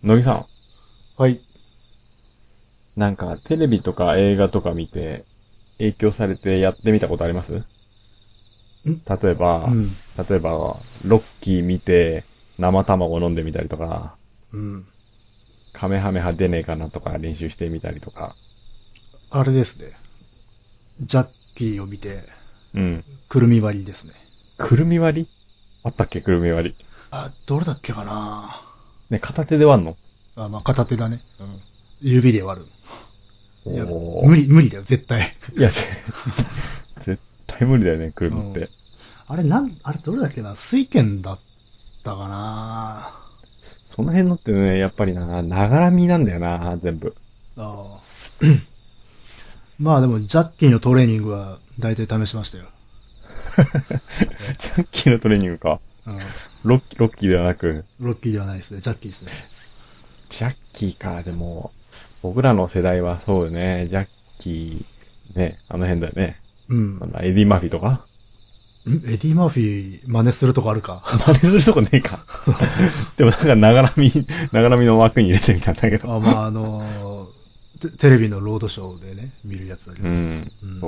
乃木さん。 はい。 なんか、テレビとか映画とか見て、影響されてやってみたことあります？例えば、 うん。 ロッキー見て、生卵飲んでみたりとか、 うん。 カメハメハ出ねえかなとか練習してみたりとか。 あれですね。ジャッキーを見て、 うん。 くるみ割りですね。 くるみ割りあったっけ、くるみ割り。 あ、どれだっけかな。 ね、片手で割んの？ あ、まあ、片手だね。うん。指で割る。いや、 おー。 無理だよ、絶対。 いや、絶対無理だよね、くるみって。 あれどれだっけな。水拳だったかな。 その辺のってね、やっぱりな、ながらみなんだよな、全部。 ああ。まあでも、ジャッキーのトレーニングは大体試しましたよ。 ジャッキーのトレーニングか。 うん。 ロッキーではなく、 ロッキーではないですね。ジャッキーですね。 ジャッキーか、でも、僕らの世代はそうよね、ジャッキー、ね、あの辺だよね。 うん。 エディ・マーフィーとかエディ・マーフィー真似するとこあるか。 真似するとこねえか。でもなんか、ながらみの枠に入れてみたんだけど。 あ、まあテレビのロードショーでね、見るやつだけど。 うん、 うん。 そう。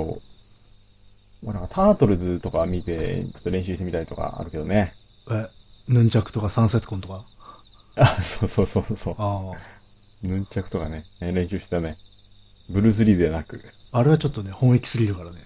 まあ、なんかタートルズとか見て、ちょっと練習してみたりとかあるけどね。 ヌンチャクとか三節棍とか。 あ、そう。 あヌンチャクとかね、練習してたね。ブルース・リーではなく。 あ。あれはちょっとね、本気すぎるからね。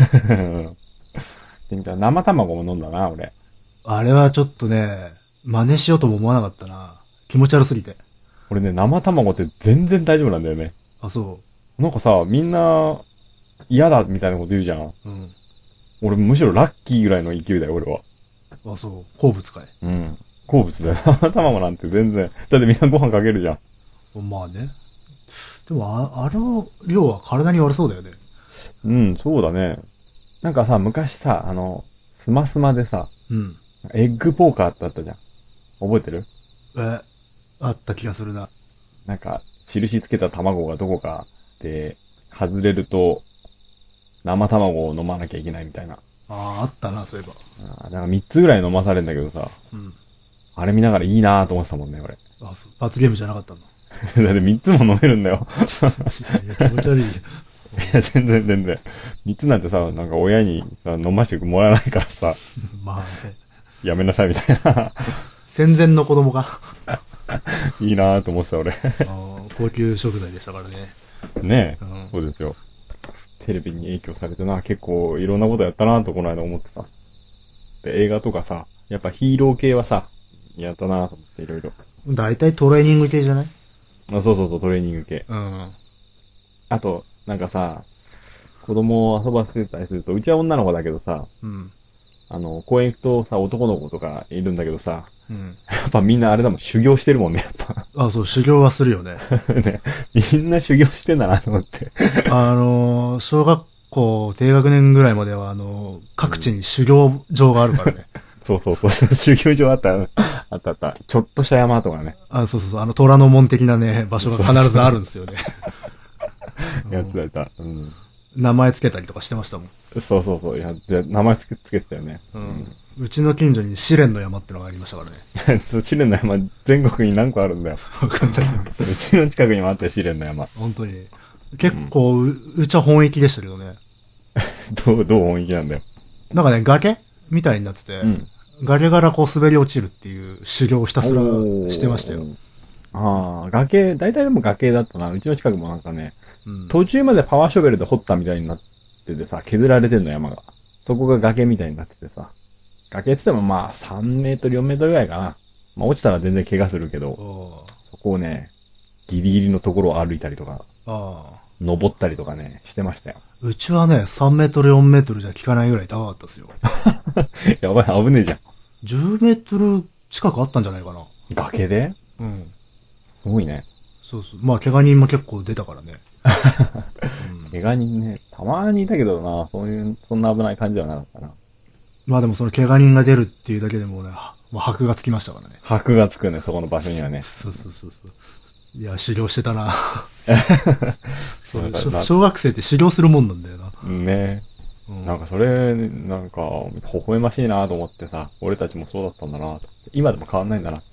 でみた生卵も飲んだな、俺。 あれはちょっとね、真似しようとも思わなかったな。気持ち悪すぎて。 俺ね、生卵って全然大丈夫なんだよね。 あ、そなんかさ、みんな嫌だみたいなこと言うじゃん。 う。うん。 俺むしろラッキーぐらいの勢いだよ、俺は。 あ、そう。好物かい。 うん。好物だよ。生卵なんて全然。だってみんなご飯かけるじゃん。 まあね。でもあの量は体に悪そうだよね。 うん、そうだね。なんかさ、昔さ、スマスマでさ、 うん。 エッグポーカーってあったじゃん。覚えてる？ あった気がするな。 なんか、印つけた卵がどこかで外れると、生卵を飲まなきゃいけないみたいな。 あったな、そういえば。 なんか3つぐらい飲まされるんだけどさ、 うん。 あれ見ながらいいなぁと思ってたもんね、俺。 あ、そう。罰ゲームじゃなかったの。 だって3つも飲めるんだよ。 いや、気持ち悪い。 いや、全然。3つなんてさ、なんか親にさ、飲ましてもらわないからさ、 まあね。 やめなさいみたいな。 戦前の子供が。 いいなぁと思ってた俺。 高級食材でしたからね。 ねえ、 うん。 そうですよ。テレビに影響されてな、結構いろんなことやったなぁとこの間思ってさ。で、映画とかさ、やっぱヒーロー系はさ、やったなぁと思っていろいろ。 大体トレーニング系じゃない？ そう、トレーニング系。 うん。 あと、なんかさ、子供を遊ばせてたりすると、うちは女の子だけどさ、 うん。 公園行くとさ、男の子とかいるんだけどさ、 うん。 やっぱみんなあれだもん、修行してるもんね、やっあ、そう、修行はするよね。 ぱ。ね、みんな修行してんだなと思って。 小学校低学年ぐらいまでは、各地に修行場があるからね。 そう、修行場あった、あった。ちょっとした山とかね、 あ、そう、虎ノ門的なね、場所が必ずあるんですよね。 やつだった。うん。 名前つけたりとかしてましたもん。 そう、名前つけてたよね。 うん。うちの近所に試練の山ってのがありましたからね。 試練の山、全国に何個あるんだよ。 わかんない。 うちの近くにもあったよ、試練の山。 本当に。結構、うちは本域でしたけどね。 どう本気なんだよ。 なんかね、崖みたいになってて、 うん。 崖からこう滑り落ちるっていう修行をひたすらしてましたよ。 大体でも崖だったな。うちの近くもなんかね、 うん。 途中までパワーショベルで掘ったみたいになっててさ、削られてんの山が。そこが崖みたいになっててさ。崖って言ってもまあ3メートル4メートルぐらいかな。まあ落ちたら全然怪我するけど、そこをね、ギリギリのところを歩いたりとか、 ああ。 登ったりとかね、してましたよ。 うちはね、3メートル4メートルじゃ効かないぐらい高かったですよ。 やばい、危ねえじゃん。 10メートル近くあったんじゃないかな。 崖でうん。 すごいね。 そう。まあ、怪我人も結構出たからね。 怪我人ね、たまにいたけどな、そんな危ない感じではなかったな。 まあでもその怪我人が出るっていうだけでもね、もう箔がつきましたからね。 箔がつくね、そこの場所にはね。 そう。いや、修行してたな。そうなんか小学生って修行するもんなんだよな。 ねうん、 なんかそれ、なんか、微笑ましいなと思ってさ、俺たちもそうだったんだなと。今でも変わんないんだなって。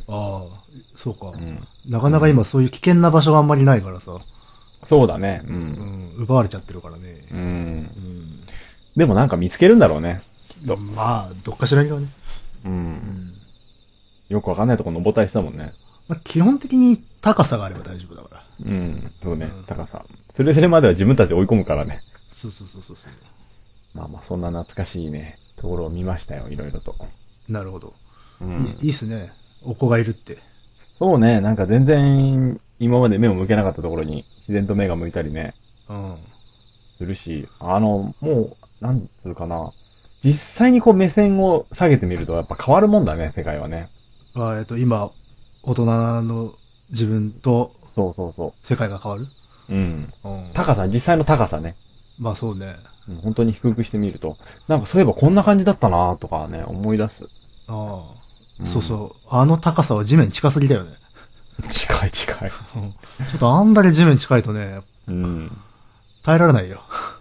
ああ、そうか、 うん。 なかなか今そういう危険な場所があんまりないからさ。 そうだね。ううん。 ん、奪われちゃってるからね。 うん。 うでもなんか見つけるんだろうね。きっと。 ん。まあ、どっかしらにはね。 ううん。 ん。 よくわかんないとこ登ったりしたもんね。 まあ、基本的に高さがあれば大丈夫だから。 うん。そうね。 うん。 高さ。それまでは自分たちで追い込むからね。 そうそうそうそう。 まあまあ、そんな懐かしいね、ところを見ましたよ、いろいろと。 なるほど。 うん。 いいっすね。お子がいるって。 そうね、なんか全然、今まで目を向けなかったところに、自然と目が向いたりね、 うん。 するし、もう、なんつうかな、実際にこう目線を下げてみると、やっぱ変わるもんだね、世界はね。 今、大人の自分とそうそうそ世界が変わる。 う。うん。 うん。 高さ、実際の高さね。 まあそうね。 うん本当に低くしてみると、なんかそういえばこんな感じだったなとかね、思い出す。 ああ。 うん、 そうそう。あの高さは地面近すぎだよね。 近い近い。 うんちょっとあんだけ地面近いとね、 うん。 耐えられないよ。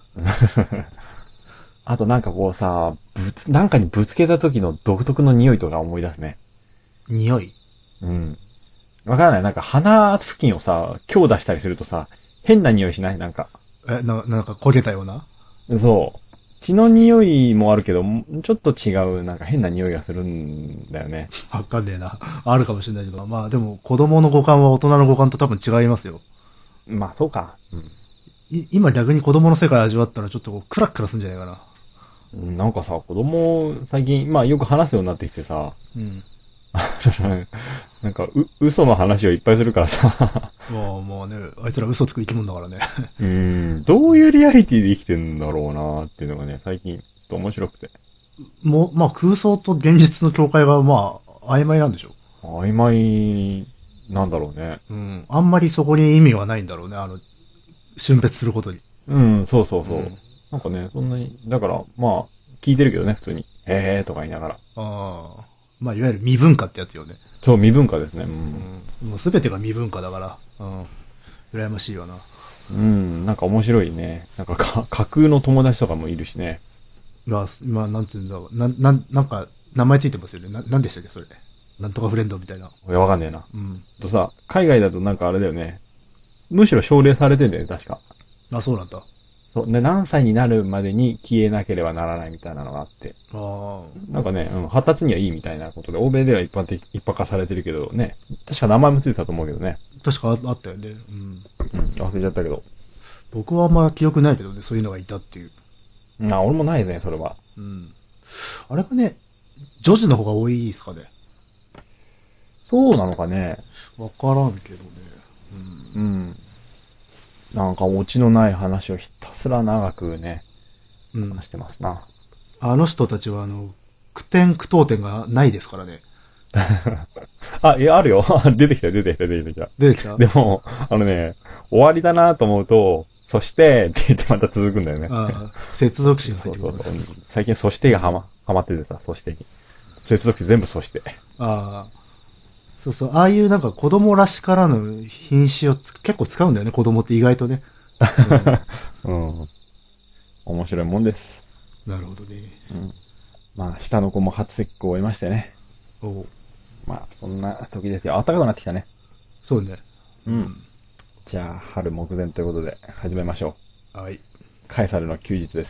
あとなんかこうさ、なんかにぶつけた時の独特の匂いとか思い出すね。 匂い。 うん。わからない。なんか鼻付近をさ、強打したりするとさ、変な匂いしないなんか。 なんか焦げたような。 そう。血の匂いもあるけど、ちょっと違う、なんか変な匂いがするんだよね。 わかんねえな。あるかもしれないけど。まあでも子供の五感は大人の五感と多分違いますよ。 まあ、そうか。 今逆に子供の世界味わったらちょっとこうクラックラすんじゃないかな。 うん。なんかさ、子供、最近、まあよく話すようになってきてさ、 うん。 なんか、嘘の話をいっぱいするからさ、 もうね、あいつら嘘つく生き物だからね。 どういうリアリティで生きてんだろうなっていうのがね、最近、ちょっと面白くて。 まあ空想と現実の境界がまあ曖昧なんでしょ。 曖昧なんだろうね。 うん。あんまりそこに意味はないんだろうね。瞬別することに。 うん、そうそうそう。 うん。 なんかね、そんなに、だから、まあ、聞いてるけどね、普通に。へーとか言いながら。 ああ。まあいわゆる未文化ってやつよね。 そう、未文化ですね。 うん。もうすべてが未文化だから。うん。羨ましいよな。 うん。うん、なんか面白いね。なんか架空の友達とかもいるしね。 まあ、なんていうんだろう。なんか、名前ついてますよね。なんでしたっけ、それ。なんとかフレンドみたいな。 いや、わかんねえな。 うん。 とさ、海外だとなんかあれだよね。むしろ奨励されてんだよね、確か。 あ、そうなんだ。 そう。で、何歳になるまでに消えなければならないみたいなのがあって。 あなんかね、発達にはいいみたいなことで、欧米では一般化されてるけどね。確か名前もついてたと思うけどね。 あ。確かあったよね。うん。 忘れちゃったけど。 僕はあんま記憶ないけどね、そういうのがいたっていう。 俺もないね、それは。 うん。あれがね、女児の方が多いですかね。 そうなのかね。 わからんけどね。 うん。なんかオチのない話をひたすら長くね、 うん。うん。 話してますな。 あの人たちは句点句読点がないですからね。 あ、いや、あるよ。出てきた、出てきた、出てきた。 出てきた。 でも、終わりだなと思うと、そしてって言ってまた続くんだよね。 ああ、接続詞が入ってくる。 そうそうそう。最近、そしてがハマっててさ、そしてに。接続詞全部そして。 ああ。そうそう。ああいうなんか子供らしからぬ品詞を結構使うんだよね、子供って意外とね。 うん。面白いもんです。 なるほどね。 うん。まあ、下の子も初節句を終えましてね。 おうまあ、そんな時ですよ。暖かくなってきたね。 そうね。 うん。じゃあ、春目前ということで、始めましょう。 はい。 カエサルの休日です。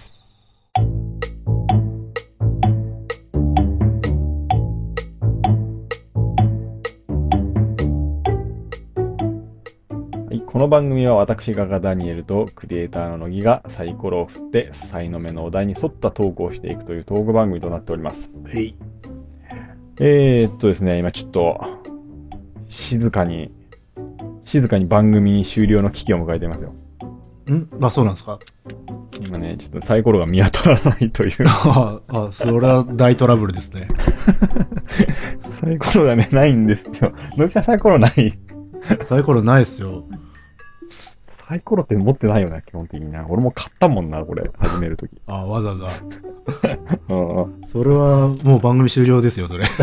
はい、この番組は私がダニエルとクリエイターの乃木がサイコロを振って、才の目のお題に沿ったトークをしていくというトーク番組となっております。 はい。 ですね、今ちょっと、静かに番組終了の危機を迎えていますよ。 あ、そうなんですか。 今ね、ちょっとサイコロが見当たらないという。 それは大トラブルですね。 サイコロがね、ないんですよ。乃木さんサイコロない？ サイコロないっすよ。 サイコロって持ってないよな、基本的にな。俺も買ったもんな、これ、始めるとき。 わざわざ。 うん。 それはもう番組終了ですよ、それ。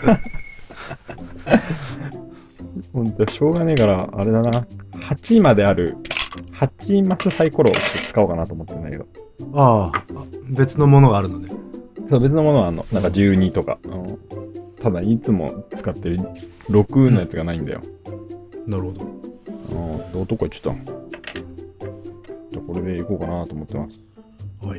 ほんと、しょうがねえから、あれだな。8まである、8マスサイコロを使おうかなと思ってるんだけど。 別のものがあるのね。 そう、別のものはあんの。なんか12とか。 ただいつも使ってる6のやつがないんだよ。 なるほど。 どこ行っちゃったの？じゃあこれで行こうかなと思ってます。 はい。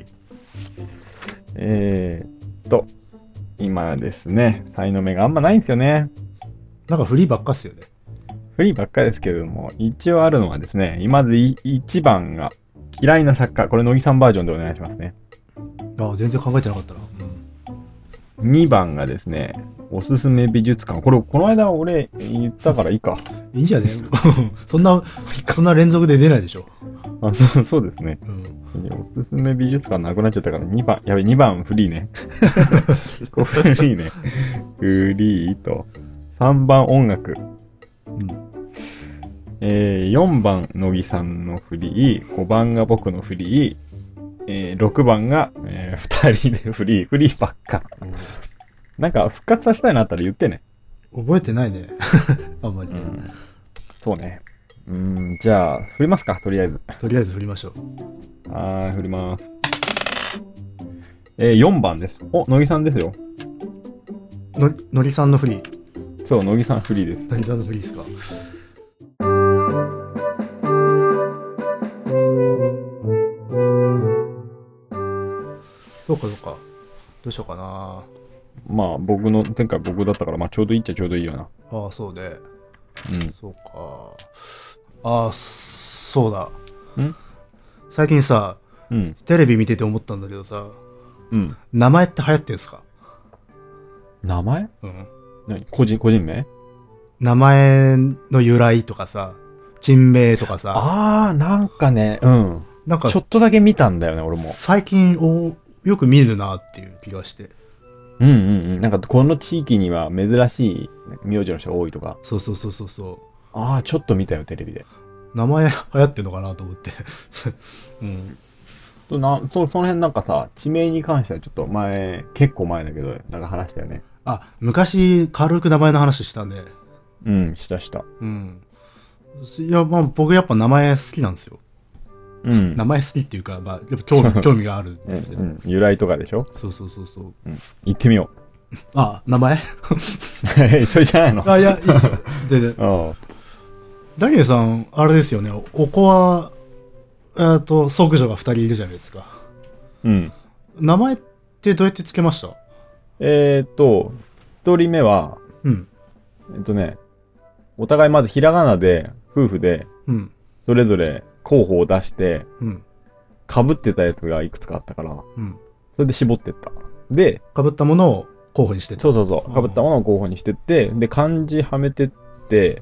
今ですね、才能目があんまないんですよね。 なんかフリーばっかっすよね。 フリーばっかりですけれども、一応あるのはですね、まず1番が嫌いな作家。これ乃木さんバージョンでお願いしますね。 全然考えてなかったな。 2番がですね、おすすめ美術館。この間俺言ったからいいか。 いいんじゃねそんな連続で出ないでしょ。 そうですね。おすすめ美術館なくなっちゃったから2番、2番フリーね。フリーね。フリーと、3番音楽。4番乃木さんのフリー、5番が僕のフリー、6番が、2人でフリーばっか。なんか復活させたいなったら言ってね。 覚えてないね。あんまりね。 そうね。じゃあ、振りますか、とりあえず。 とりあえず振りましょう。 振ります。4番です。乃木さんですよ。 のりさんのフリー。 そう、乃木さんフリーです。 乃木さんのフリーですか。そうか。どうしようかな。 まあ、前回僕だったから、まあ、ちょうどいいっちゃちょうどいいよな。 そうね。そうか。そうだ。最近さ、テレビ見てて思ったんだけどさ、名前って流行ってんすか？ 名前？何？個人名？ 名前の由来とかさ、人名とかさ。 なんかね、 なんか、 ちょっとだけ見たんだよね、俺も。 最近よく見るなっていう気がして。 なんか、この地域には珍しい名字の人が多いとか。 そう。 ちょっと見たよ、テレビで。 名前流行ってんのかなと思って。 その辺なんかさ、地名に関してはちょっと結構前だけど、なんか話したよね。 昔、軽く名前の話したね。 した。 いや、僕やっぱ名前好きなんですよ。名前好きっていうか、やっぱ興味があるんですよ。 由来とかでしょ？ そう。 行ってみよう。名前それじゃないの？ いや、いいっすよ。全然。ダニエルさん、あれですよね。お子は、即女が2人いるじゃないですか。名前ってどうやってつけました？ 1人目は、お互いまずひらがなで、夫婦で、それぞれ候補を出して、被ってたやつがいくつかあったから、それで絞ってった。で、 被ったものを候補にしてった。 そう。被ったものを候補にしてって、で、漢字はめてって、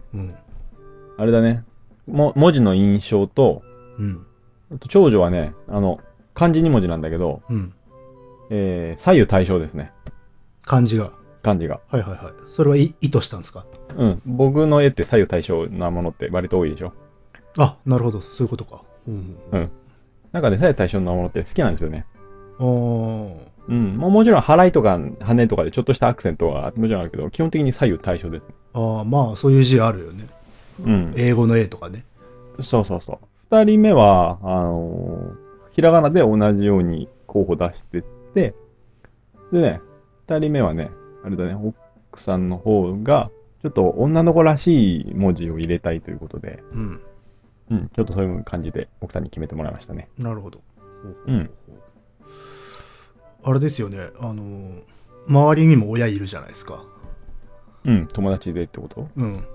あれだね、文字の印象と、あと長女はね、漢字2文字なんだけど、左右対称ですね。 漢字が。はい。それは意図したんですか？ 僕の絵って左右対称なものって割と多いでしょ？ なるほど。そういうことか。 なんかね、左右対称なものって好きなんですよね。 もちろん払いとか羽とかでちょっとしたアクセントはもちろんあるけど、基本的に左右対称です。 そういう字あるよね。英語の絵とかね。 そう。二人目は、ひらがなで同じように候補出してって、でね、二人目はね、あれだね、奥さんの方が、ちょっと女の子らしい文字を入れたいということで、ちょっとそういう感じで奥さんに決めてもらいましたね。 なるほど。あれですよね、周りにも親いるじゃないですか。 友達でってこと？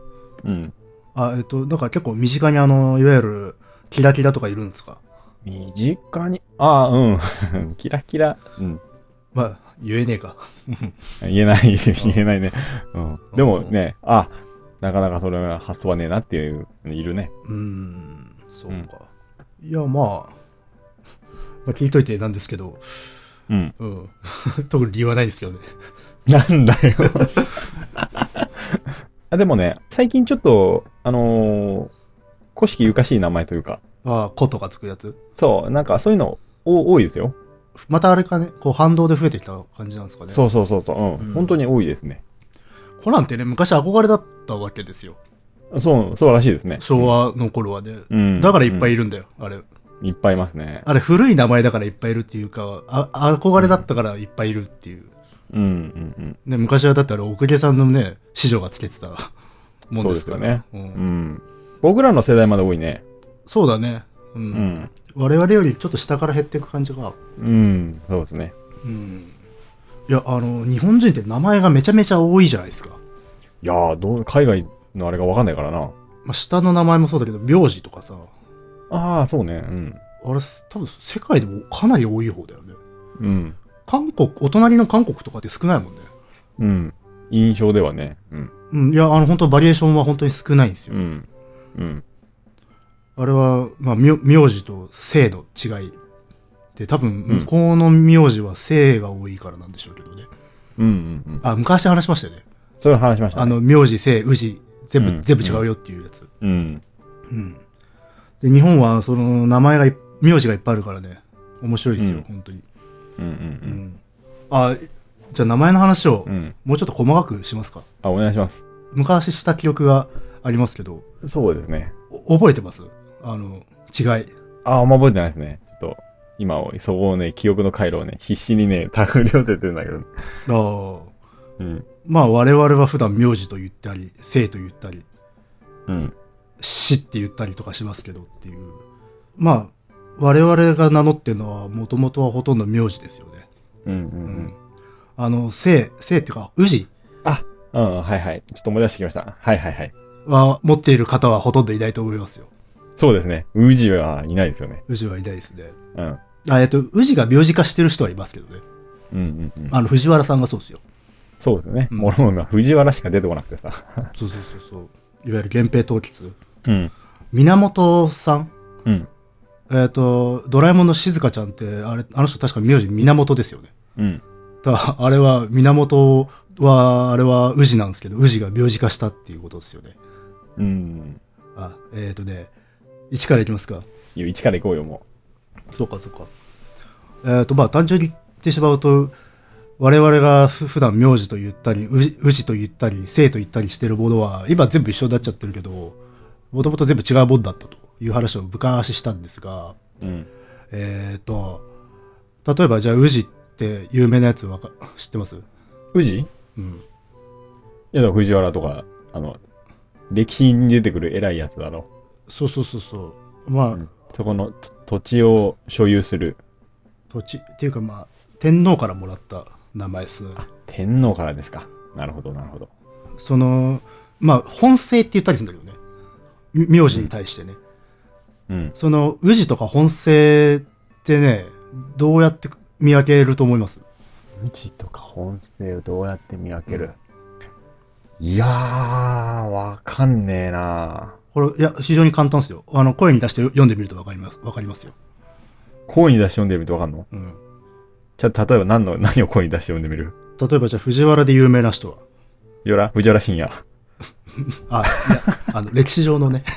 だから結構身近にいわゆる、キラキラとかいるんですか？ 身近に、キラキラ、 言えねえか。 言えないね。でもね、なかなかそれは発想はねえなっていうのいるね。 そうか。いや、聞いといてなんですけど、特に理由はないですけどね。 なんだよ。でもね、最近ちょっと、古式ゆかしい名前というか。 子とかつくやつ？ そう、なんかそういうの多いですよ。 またあれかね、反動で増えてきた感じなんですかね。 そう。本当に多いですね。 子なんてね、昔憧れだったわけですよ。 そうらしいですね。 昭和の頃はね。だからいっぱいいるんだよ、あれ。 いっぱいいますね。 あれ古い名前だからいっぱいいるっていうか、憧れだったからいっぱいいるっていう。 うんうんで、昔はだったら奥家さんのね、子女がつけてたもんですから。 そうですよね。うん。僕らの世代まで多いね。 そうだね。うん。我々よりちょっと下から減っていく感じが。 うん、そうですね。 うん。いや、日本人って名前がめちゃめちゃ多いじゃないですか。 いやー、海外のあれがわかんないからな。 まあ、下の名前もそうだけど、名字とかさ。 ああ、そうね。うん。 あれ、多分世界でもかなり多い方だよね。 うん。 お隣の韓国とかって少ないもんね。 うん。印象ではね。うん。 うん。いや、本当バリエーションは本当に少ないんですよ。 うん。うん。 あれは、まあ、名字と姓の違い。で、多分、向こうの名字は姓が多いからなんでしょうけどね。 うんうんうん。 あ、昔話しましたよね。 それ話しましたね。 名字、姓、氏、全部違うよっていうやつ。 うん。 うん。で、日本は、その、名字がいっぱいあるからね。面白いですよ、本当に。 うんうんうん。 あ、じゃあ名前の話を、 うん。 もうちょっと細かくしますか。 あ、お願いします。 昔した記憶がありますけど。 そうですね。 覚えてます？違い。 あんま覚えてないですね。ちょっと、今そこをね、記憶の回路をね、必死にね、手繰り寄せてるんだけど。 ああ。 うん。 まあ我々は普段名字と言ったり、姓と言ったり、 うん。 死って言ったりとかしますけどっていう。まあ、我々が名乗ってるのは、もともとはほとんど名字ですよね。 うんうんうん。姓っていうか、氏あ、うん、はいはい。ちょっと思い出してきました。はいはいはい。 は、持っている方はほとんどいないと思いますよ。 そうですね。宇治はいないですよね。 氏はいないですね。 うん。 氏が名字化してる人はいますけどね。 うんうんうん。 藤原さんがそうですよ。 そうですね。俺も今、藤原しか出てこなくてさ。 そう。いわゆる源平統吉。 うん。 源さん。 うん。 ドラえもんの静香ちゃんって、あの人確か名字源ですよね。 うん。 あれは、源は、あれは氏なんですけど、氏が名字化したっていうことですよね。 うん。 1からいきますか。 1からいこうよ、もう。そうか。まあ、単純に言ってしまうと、我々が普段名字と言ったり、氏と言ったり、姓と言ったりしてるものは、今全部一緒になっちゃってるけど、もともと全部違うもんだったという話を昔したんですが、 うん。 例えばじゃあ、氏って有名なやつ知ってます？ 宇治？うん。いや、だから藤原とか、歴史に出てくる偉いやつだろ。 そう。まあ、 そこの土地を所有する。 土地っていうかまあ、天皇からもらった名前です。 天皇からですか。なるほど。 まあ、本姓って言ったりするんだけどね。名字に対してね。 うん。 氏とか本姓ってね、どうやって見分けると思います？ 氏とか本姓をどうやって見分ける？いやー、わかんねえな。 これ、いや、非常に簡単ですよ。声に出して読んでみるとわかりますよ。 声に出して読んでみるとわかんの？うん。じゃあ、例えば何を声に出して読んでみる？ 例えばじゃあ、藤原で有名な人は？ 藤原信也。 いや、歴史上のね。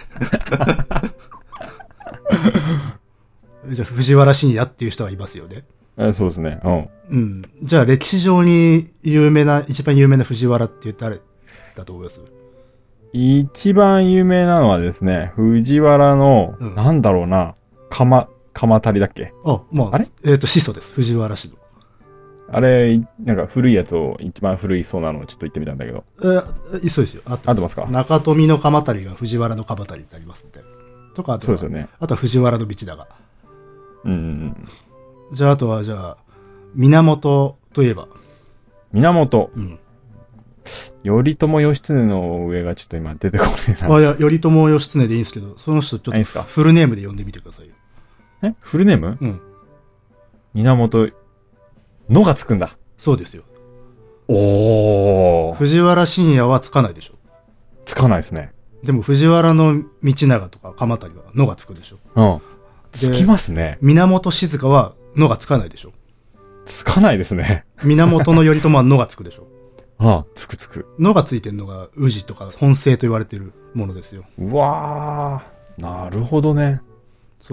じゃあ、藤原信也っていう人はいますよね。 そうですね。 うん。じゃあ、歴史上に一番有名な藤原って誰だと思います？ 一番有名なのはですね、藤原の、なんだろうな、鎌足りだっけ？ まあ、始祖です。藤原氏の。 あれ、なんか古いやつを、一番古いそうなのをちょっと言ってみたんだけど。 そうですよ。 合ってますか？ 中富の鎌足りが藤原の鎌足りになりますんで。とか、 そうですよね。 あとは藤原道長。 うん。 じゃあ、あとは、源といえば。 源。うん。頼朝義経の上がちょっと今出てこないな。 いや、頼朝義経でいいんですけど、その人ちょっとフルネームで呼んでみてくださいよ。 フルネーム？うん。源、のがつくんだ。 そうですよ。 おー。 藤原信也はつかないでしょ。 つかないですね。 でも藤原道長とか鎌足はのがつくでしょ。 うん。つきますね。 源静香はのがつかないでしょ。 つかないですね。 源頼朝はのがつくでしょ。 つく。 のがついてるのが氏とか本姓と言われているものですよ。 うわー。なるほどね。 そう。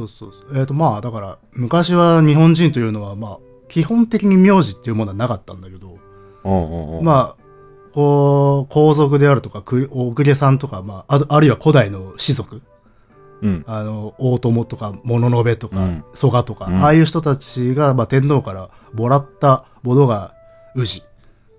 まあ、だから、昔は日本人というのは、まあ、基本的に名字っていうものはなかったんだけど、まあ、皇族であるとか、お公家さんとか、まあ、あるいは古代の士族、うん、大友とか、物部とか、蘇我とか、ああいう人たちが、まあ、天皇からもらったものが氏。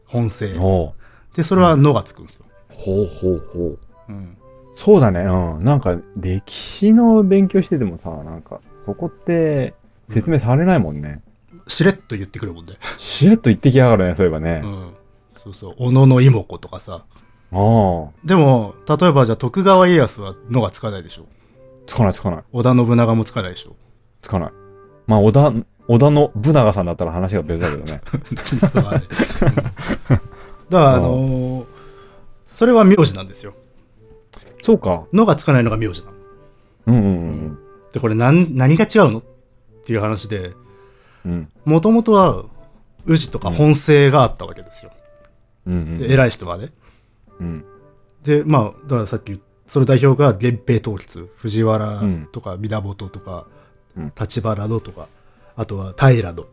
本姓。で、それはのがつくんですよ。 ほうほうほう。うん。そうだね。うん。なんか、歴史の勉強しててもさ、なんか、そこって説明されないもんね。 しれっと言ってくるもんね。 しれっと言ってきやがるね、そういえばね。 うん。そうそう。小野の妹子とかさ。 ああ。 でも、例えばじゃあ徳川家康はのがつかないでしょ。 つかないつかない。 織田信長もつかないでしょ。 つかない。まあ、織田の信長さんだったら話が別だけどね。 実はね。だからそれは名字なんですよ。 そうか。 のがつかないのが名字なの。 うんうんうん。 で、これ何が違うのっていう話で、もともとは、氏とか本姓があったわけですよ。うんうん、で偉い人はね。うん、で、まあ、だからさっき、その代表が源平統一、藤原とか源とか、立花戸とか、あとは平戸。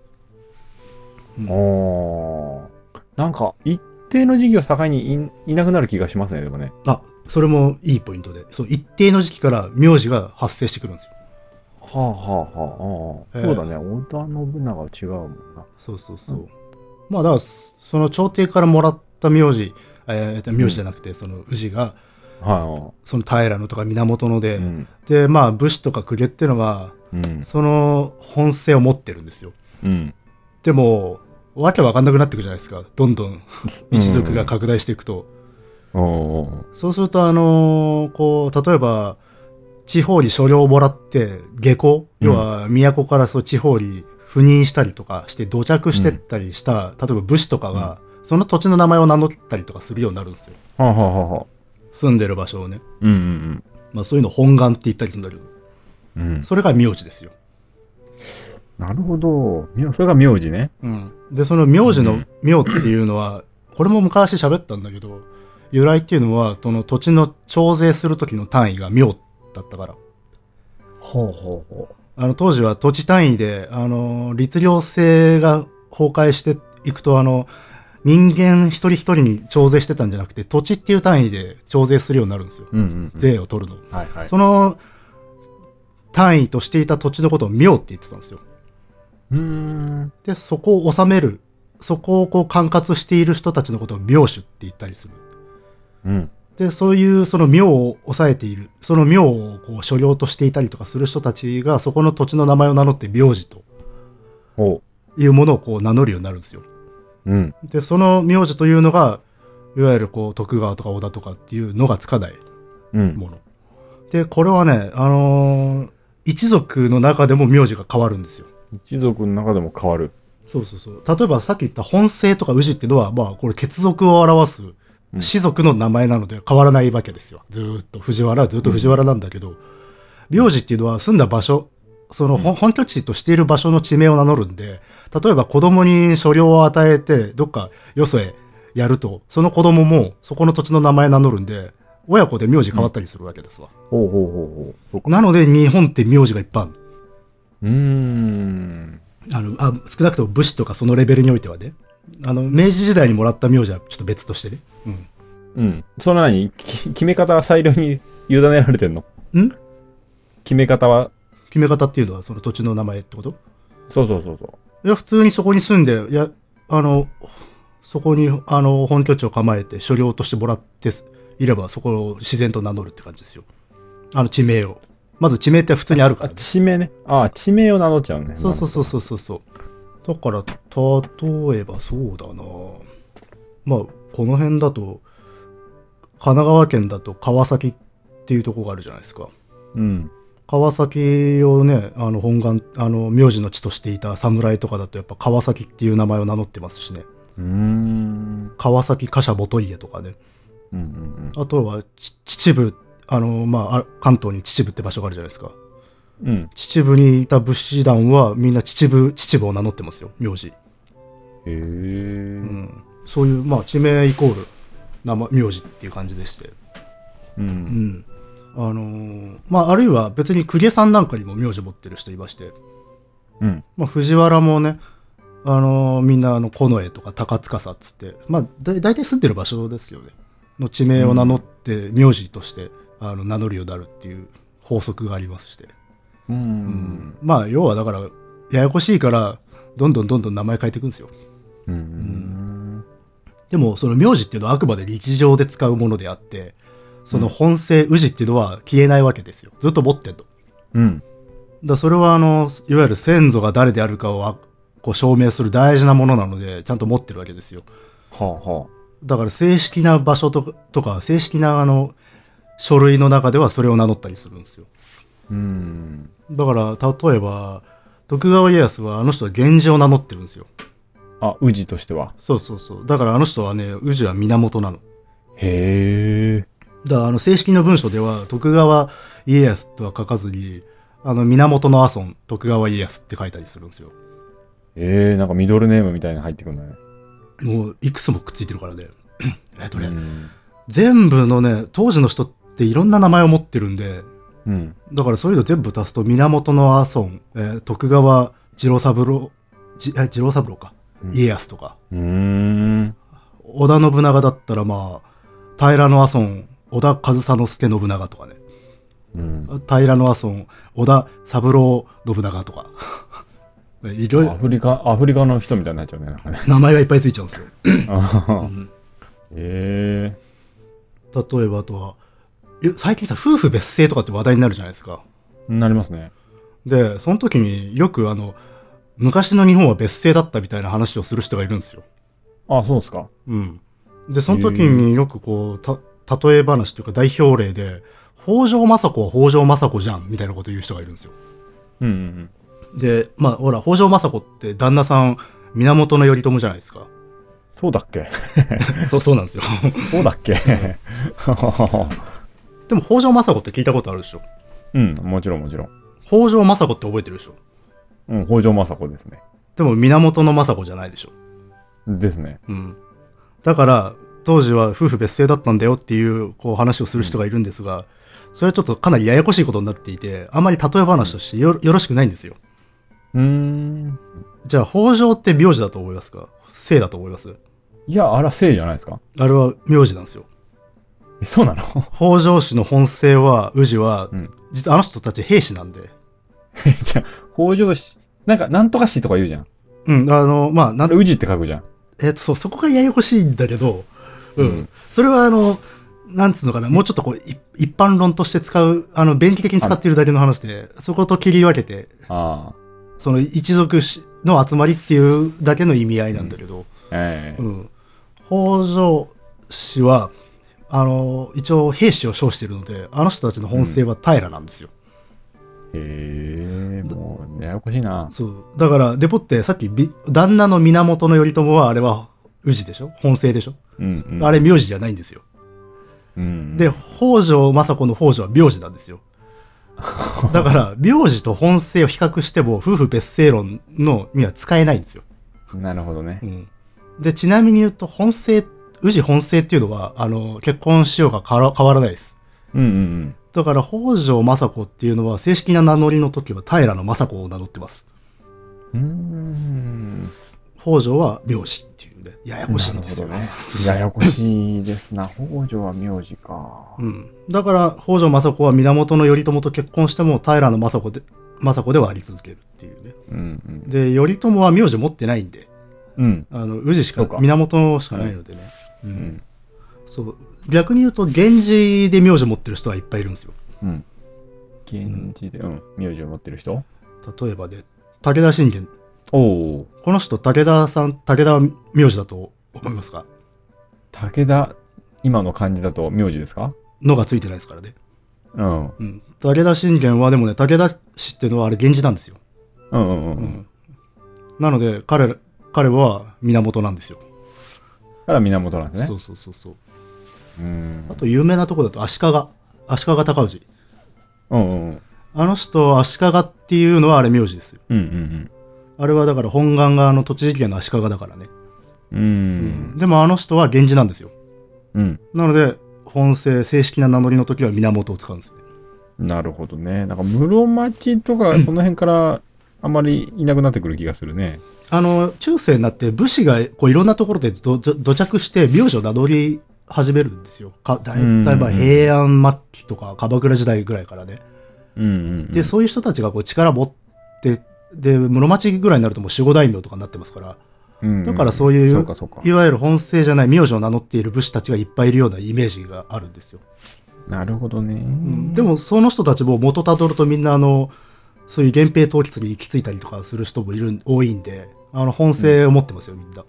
なんか、一定の時期を境に いなくなる気がしますね、でもね。 あ、それもいいポイントで、そう、一定の時期から名字が発生してくるんですよ。 はあはあはあ。そうだね、織田信長は違うもんな。 そうそうそう。まあ、だから、その朝廷からもらった名字、名字じゃなくて、その氏が、その平野とか源ので、で、まあ、武士とか公家っていうのが、その本性を持ってるんですよ。でも、わけわかんなくなっていくじゃないですか。どんどん一族が拡大していくと。そうすると、こう、例えば、地方に所領をもらって、下校、要は都からそう地方に赴任したりとかして土着してったりした、例えば武士とかが、その土地の名前を名乗ったりとかするようになるんですよ。住んでる場所をね。まあそういうのを本願って言ったりするんだけど。それが名字ですよ。 なるほど。それが名字ね。 で、その名字の名っていうのは、これも昔喋ったんだけど、由来っていうのは、その土地の徴税する時の単位が名だったから。当時は土地単位で、律令制が崩壊していくと、人間一人一人に徴税してたんじゃなくて、土地っていう単位で徴税するようになるんですよ。税を取るの。その単位としていた土地のことを名って言ってたんですよ。で、そこを治める、そこをこう管轄している人たちのことを名主って言ったりする。で、そういうその名を抑えている、その名をこう所領としていたりとかする人たちが、そこの土地の名前を名乗って名字というものをこう名乗るようになるんですよ。で、その名字というのが、いわゆるこう徳川とか織田とかっていうのがつかないもの。で、これはね、一族の中でも名字が変わるんですよ。 一族の中でも変わる。 そうそうそう。例えばさっき言った本姓とか氏っていうのは、まあこれ血族を表す氏族の名前なので変わらないわけですよ。ずーっと藤原はずっと藤原なんだけど、名字っていうのは住んだ場所、その本拠地としている場所の地名を名乗るんで、例えば子供に所領を与えてどっかよそへやると、その子供もそこの土地の名前名乗るんで、親子で名字変わったりするわけですわ。なので日本って名字がいっぱいある。少なくとも武士とかそのレベルにおいてはね。明治時代にもらった名字はちょっと別としてね。 その何決め方は裁量に委ねられてんの？決め方っていうのはその土地の名前ってこと？ そう。 いや、普通にそこに住んで、いや、そこに、本拠地を構えて、所領としてもらっていれば、そこを自然と名乗るって感じですよ。地名を。まず地名って普通にあるからね。 地名ね。地名を名乗っちゃうね。 そう。だから、例えばそうだな、まあ、この辺だと、神奈川県だと川崎っていうところがあるじゃないですか。川崎をね、本願、名字の地としていた侍とかだとやっぱ川崎っていう名前を名乗ってますしね。川崎貨車元家とかね。あとは、秩父、関東に秩父って場所があるじゃないですか。秩父にいた武士団はみんな秩父を名乗ってますよ、名字。そういう、まあ、地名イコール、名字っていう感じでして。まあ、あるいは別に公家さんなんかにも名字持ってる人いまして。まあ、藤原もね、みんな近衛とか高司っつって、まあ、大体住んでる場所ですよね。の地名を名乗って、名字として、名乗るようになるっていう法則がありますして。まあ、要はだから、ややこしいから、どんどん名前変えていくんですよ。 でも、その名字っていうのはあくまで日常で使うものであって、その本姓、氏っていうのは消えないわけですよ。ずっと持ってんの。 うん。 だそれはいわゆる先祖が誰であるかをこう証明する大事なものなので、ちゃんと持ってるわけですよ。 はあはあ。 だから正式な場所とか、正式な書類の中ではそれを名乗ったりするんですよ。だから、例えば、徳川家康はあの人は源氏を名乗ってるんですよ。 あ、氏としては。 そうそうそう。だからあの人はね、氏は源なの。 へえ。 だから正式な文書では徳川家康とは書かずに、源の阿尊、徳川家康って書いたりするんですよ。 なんかミドルネームみたいに入ってくるんだね。 もういくつもくっついてるからね。全部のね、当時の人っていろんな名前を持ってるんで、 うん。 だからそういうの全部足すと、源の阿尊、徳川次郎三郎、次郎三郎か、家康とか。織田信長だったらまあ、平の阿尊、織田上総介信長とかね。平の阿尊、織田三郎信長とか。いろいろ。 アフリカの人みたいになっちゃうね。 名前がいっぱいついちゃうんですよ。 例えばあとは、最近さ、夫婦別姓とかって話題になるじゃないですか。 なりますね。 で、その時によく昔の日本は別姓だったみたいな話をする人がいるんですよ。 あ、そうですか。 うん。で、その時によくこう、例え話というか代表例で、北条政子は北条政子じゃんみたいなことを言う人がいるんですよ。で、まあ、ほら、北条政子って旦那さん、源頼朝じゃないですか。 そうだっけそうなんですよ。 そうだっけでも、北条政子って聞いたことあるでしょ。 うん、もちろんもちろん。 北条政子って覚えてるでしょ。 うん、北条政子ですね。 でも、源政子じゃないでしょ。 ですね。 うん。だから、当時は夫婦別姓だったんだよっていう、こう話をする人がいるんですが、それはちょっとかなりややこしいことになっていて、あんまり例え話としてよろしくないんですよ。じゃあ、北条って名字だと思いますか？姓だと思います？ いや、あれは姓じゃないですか？ あれは名字なんですよ。 そうなの？ 北条氏の本姓は、氏は、実はあの人たち兵士なんで。 じゃあ、北条氏、なんとか氏とか言うじゃん。 うん、まあ、 氏って書くじゃん。 そこがややこしいんだけど、それはなんつうのかな、もうちょっとこう、一般論として使う、便宜的に使っているだけの話で、そこと切り分けて、その一族の集まりっていうだけの意味合いなんだけど、北条氏は、一応兵士を称しているので、あの人たちの本姓は平なんですよ。 もう、ややこしいな。 そう。だから、デポってさっき、旦那の源頼朝は、あれは、氏でしょ？本姓でしょ？あれ、名字じゃないんですよ。で、北条政子の北条は名字なんですよ。だから、名字と本姓を比較しても、夫婦別姓論には使えないんですよ。 なるほどね。 で、ちなみに言うと、氏本姓っていうのは、結婚しようが変わらないです。だから、北条政子っていうのは、正式な名乗りの時は、平政子を名乗ってます。北条は名字っていうね、ややこしいんですよ。 ね、ややこしいですな。北条は名字か。 だから、北条政子は源頼朝と結婚しても、平政子ではあり続けるっていうね。で、頼朝は名字持ってないんで、氏しか、源しかないのでね。そう。逆に言うと、源氏で名字持ってる人はいっぱいいるんですよ。 源氏で、名字を持ってる人？ 例えばね、武田信玄。この人、武田は名字だと思いますか？ 武田、今の漢字だと名字ですか？ のがついてないですからね。武田信玄はでもね、武田氏っていうのはあれ源氏なんですよ。なので、彼は源なんですよ。 源なんですね。 そう。あと有名なところだと足利尊氏。あの人、足利っていうのはあれ名字ですよ。あれはだから本願側の栃木県の足利だからね。でもあの人は源氏なんですよ。なので、本姓、正式な名乗りの時は源を使うんですね。 なるほどね。室町とかその辺からあんまりいなくなってくる気がするね。 中世になって武士がこういろんなところで土着して名字を名乗り始めるんですよ。だいたい平安末期とか鎌倉時代ぐらいからね。で、そういう人たちがこう力持って、で、室町ぐらいになるともう守護大名とかになってますから、 だからそういう、 そうかいわゆる本姓じゃない名字を名乗っている武士たちがいっぱいいるようなイメージがあるんですよ。 なるほどね。 でもその人たちも元たどるとみんなそういう源平統一に行き着いたりとかする人も多いんで、本姓を持ってますよ、みんな。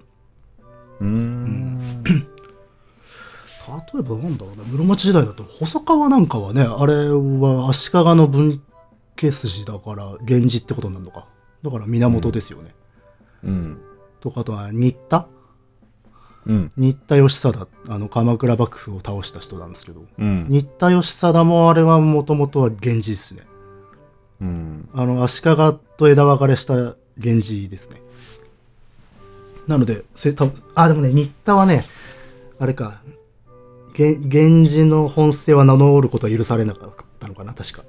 例えばなんだろうね、室町時代だと、細川なんかはね、あれは足利の分家筋だから、源氏ってことになるのか。だから源ですよね。とか、あとは新田新田義貞、鎌倉幕府を倒した人なんですけど、新田義貞もあれはもともとは源氏ですね。足利と枝分かれした源氏ですね。なので、でもね、新田はね、あれか、源氏の本姓は名乗ることは許されなかったのかな、確か。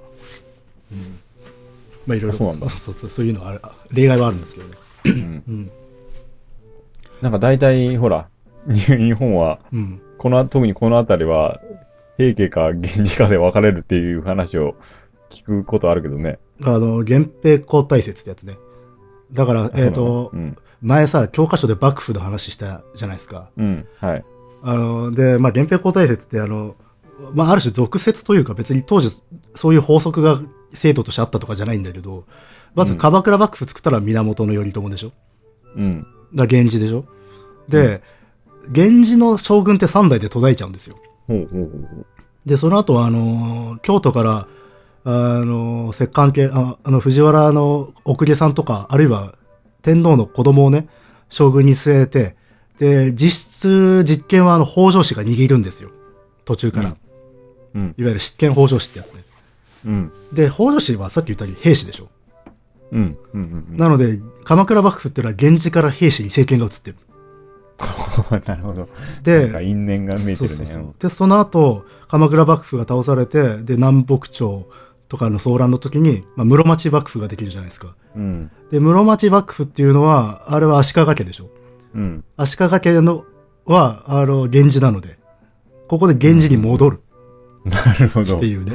まあいろいろそういうのは例外はあるんですけどね。 なんか大体、ほら、日本は、特にこの辺りは、平家か源氏かで分かれるっていう話を聞くことあるけどね。 源平交代説ってやつね。だから、前さ、教科書で幕府の話したじゃないですか。 はい。 で、まあ、源平交代説ってまあ、ある種俗説というか別に当時そういう法則が制度としてあったとかじゃないんだけど、まず鎌倉幕府作ったら源頼朝でしょ。だ源氏でしょ。で、源氏の将軍って3代で途絶えちゃうんですよ。で、その後京都から、摂関家、藤原の奥家さんとか、あるいは天皇の子供をね、将軍に据えて、で、実質実権は北条氏が握るんですよ。途中から。いわゆる執権北条氏ってやつね。で、北条氏はさっき言ったように兵士でしょ。なので、鎌倉幕府っていうのは源氏から兵士に政権が移ってる。 なるほど。 で、 なんか因縁が見えてるね。 で、その後、鎌倉幕府が倒されて、で、南北朝とかの騒乱の時に、まあ、室町幕府ができるじゃないですか。で、室町幕府っていうのは、あれは足利家でしょ。足利家は、源氏なので、ここで源氏に戻る。 なるほど。 っていうね。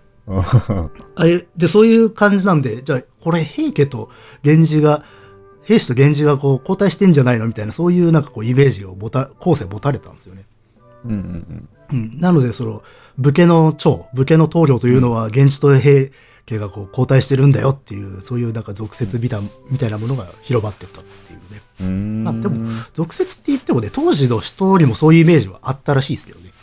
で、そういう感じなんで、じゃあ、これ、平家と源氏が、兵士と源氏がこう交代してんじゃないのみたいな、そういうなんかこうイメージを後世持たれたんですよね。なので、武家の棟梁というのは、源氏と平家がこう交代してるんだよっていう、そういうなんか俗説みたいなものが広まってったっていうね。まあ、でも、俗説って言ってもね、当時の人にもそういうイメージはあったらしいですけどね。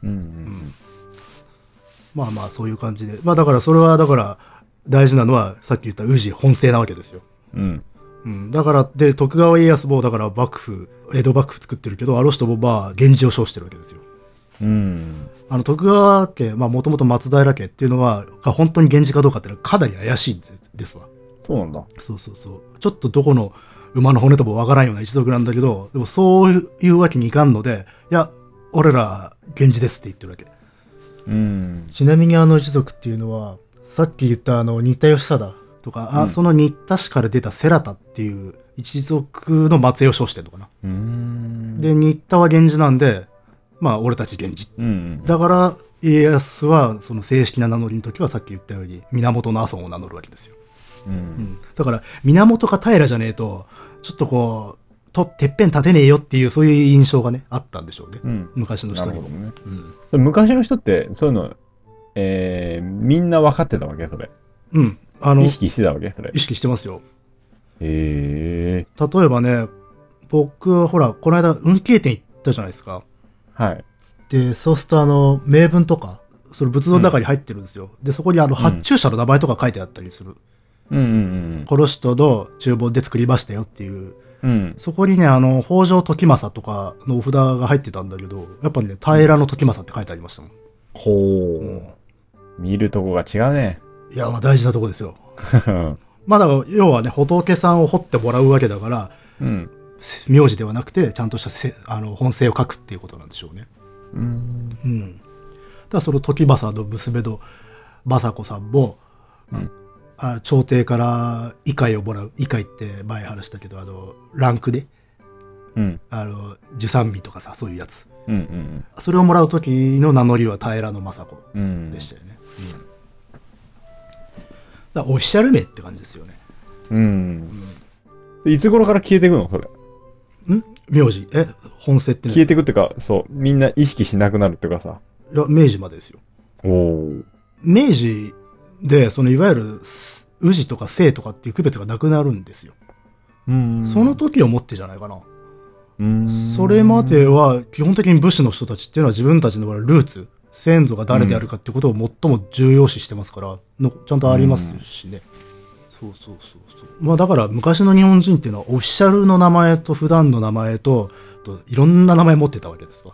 まあまあ、そういう感じで。まあだから、それはだから、大事なのは、さっき言った宇治本姓なわけですよ。だから、で、徳川家康も、だから江戸幕府作ってるけど、あの人もまあ、源氏を称してるわけですよ。徳川家、まあ、もともと松平家っていうのは、本当に源氏かどうかっていうのはかなり怪しいんですわ。 そうなんだ。 そう。ちょっとどこの馬の骨ともわからんような一族なんだけど、でもそういうわけにいかんので、いや、俺ら、源氏ですって言ってるわけ。ちなみに一族っていうのは、さっき言った新田義貞とか、その新田氏から出た世良田っていう一族の末裔を称してるのかな。で、新田は源氏なんで、まあ、俺たち源氏。だから、家康は、その正式な名乗りの時はさっき言ったように、源の阿孫を名乗るわけですよ。だから、源か平じゃねえと、ちょっとこう、てっぺん立てねえよっていう、そういう印象がね、あったんでしょうね。昔の人にも。 昔の人って、そういうの、みんな分かってたわけそれ。意識してたわけそれ。 意識してますよ。 例えばね、僕、ほら、この間、運慶店行ったじゃないですか。 はい。 で、そうすると名文とか、その仏像の中に入ってるんですよ。で、そこに発注者の名前とか書いてあったりする。この人の厨房で作りましたよっていう。そこにね、北条時政とかのお札が入ってたんだけど、やっぱりね、平の時政って書いてありましたもん。 見るとこが違うね。 いや、まあ大事なとこですよ。まあだから、要はね、仏さんを彫ってもらうわけだから、名字ではなくて、ちゃんとした本姓を書くっていうことなんでしょうね。だからその時政の娘の政子さんも、朝廷から位階をもらう。位階って前話したけど、ランクで、受産日とかさ、そういうやつ。それをもらう時の名乗りは平の政子でしたよね。だからオフィシャル名って感じですよね。 いつ頃から消えていくのそれ。 名字本姓って消えてくってか、そう、みんな意識しなくなるっていうかさ。 いや、明治までですよ。明治で、いわゆる、氏とか姓とかっていう区別がなくなるんですよ。その時をもってじゃないかな。それまでは、基本的に武士の人たちっていうのは自分たちのルーツ、先祖が誰であるかっていうことを最も重要視してますから、ちゃんとありますしね。そう。まあだから昔の日本人っていうのはオフィシャルの名前と普段の名前といろんな名前持ってたわけですわ。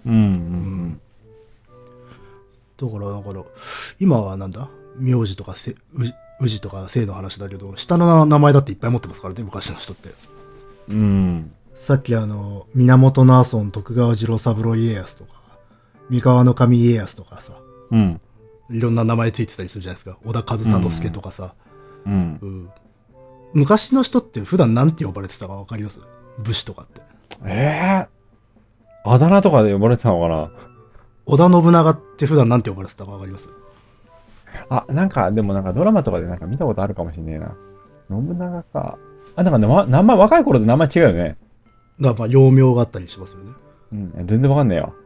だから今はなんだ名字とか氏とか姓の話だけど、下の名前だっていっぱい持ってますからね、昔の人って。さっき源義朝、徳川次郎三郎家康とか、三河の神家康とかさ、いろんな名前ついてたりするじゃないですか。織田上総介とかさ。昔の人って普段なんて呼ばれてたかわかります？武士とかって。 あだ名とかで呼ばれてたのかな？ 織田信長って普段なんて呼ばれてたかわかります？ でもドラマとかで見たことあるかもしれねえな。信長か。名前、若い頃で名前違うよね。 だから幼名があったりしますよね。 全然わかんねえよ。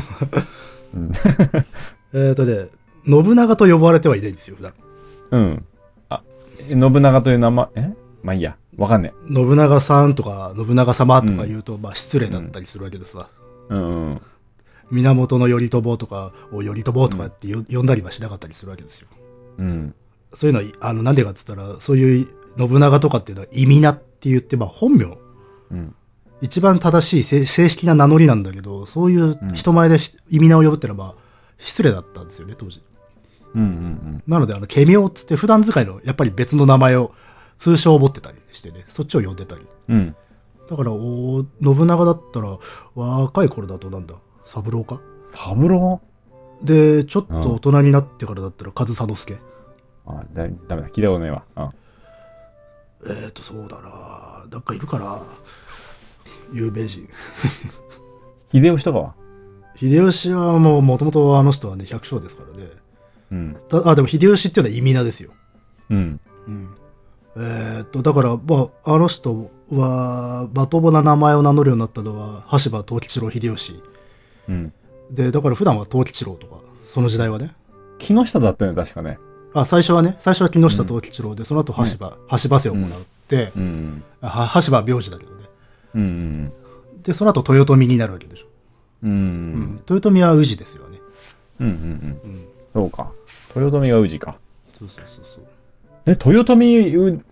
信長と呼ばれてはいないんですよ、普段。 信長という名前、まあいいや。わかんねえ。信長さんとか、信長様とか言うと、失礼だったりするわけですわ。源頼朝とかを頼朝とかって呼んだりはしなかったりするわけですよ。そういうのは、なんでかっつったら、そういう信長とかっていうのは意味名って言って、本名。一番正しい正式な名乗りなんだけど、そういう人前で意味名を呼ぶってのは、失礼だったんですよね、当時。なので、家名っつって普段使いの、やっぱり別の名前を、通称を持ってたりしてね、そっちを呼んでたり。だから、信長だったら、若い頃だとなんだ、三郎か？ 三郎で、ちょっと大人になってからだったら、上総介。 ダメだ、聞いたことねえわ。 そうだな、なんかいるかな、有名人。 秀吉とかは？ 秀吉はもともとあの人はね、百姓ですからね。でも秀吉っていうのは意味名ですよ。だから、あの人は、まともな名前を名乗るようになったのは、羽柴藤吉郎秀吉。で、だから普段は藤吉郎とか、その時代はね。 木下だったよね、確かね。 最初は木下藤吉郎で、その後羽柴瀬をもらって、羽柴は名字だけどね。で、その後豊臣になるわけでしょ。豊臣は氏ですよね。 そうか。豊臣が氏か。 そう。 豊臣氏？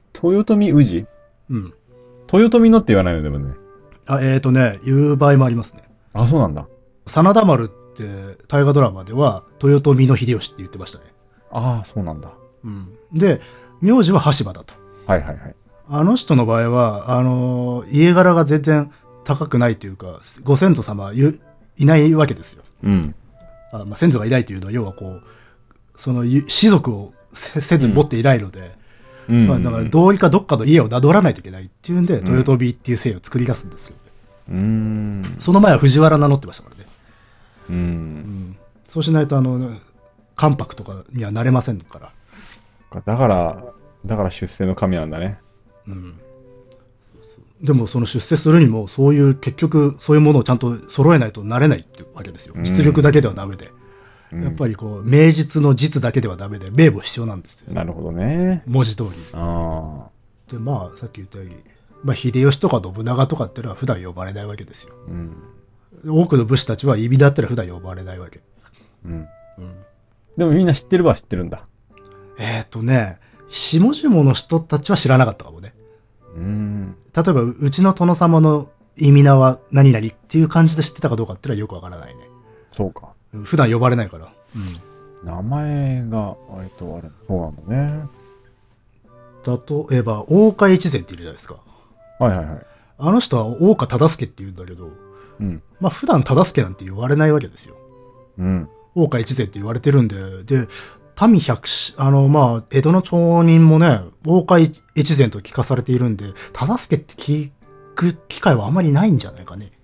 豊臣のって言わないのでもね。 言う場合もありますね。 そうなんだ。 真田丸って大河ドラマでは豊臣の秀吉って言ってましたね。 そうなんだ。 で、名字は羽柴だと。あの人の場合は、家柄が全然高くないというか、ご先祖様いないわけですよ。先祖がいないというのは、要はその士族を先祖に持っていないので、だからどうにかどっかの家を名乗らないといけないっていうんで、豊臣っていう姓を作り出すんですよ。その前は藤原名乗ってましたからね。そうしないと関白とかにはなれませんから。 だから出世の神なんだね。 でもその出世するにも結局そういうものをちゃんと揃えないとなれないってわけですよ。実力だけではダメで。やっぱり名実の実だけではダメで、名簿必要なんですよ。 なるほどね。 文字通り。で、さっき言ったように、秀吉とか信長とかっていうのは普段呼ばれないわけですよ。多くの武士たちは意味だったら普段呼ばれないわけ。 でもみんな知ってるは知ってるんだ。 下々の人たちは知らなかったかもね。例えば、うちの殿様の意味名は何々っていう感じで知ってたかどうかっていうのはよくわからないね。 そうか。 普段呼ばれないから。 名前が割とそうなんだね。 例えば、大岡越前っているじゃないですか。あの人は大岡忠相って言うんだけど、普段忠相なんて言われないわけですよ。大岡越前って言われてるんで、民百姓、江戸の町人もね、大岡越前と聞かされているんで、忠相って聞く機会はあまりないんじゃないかね。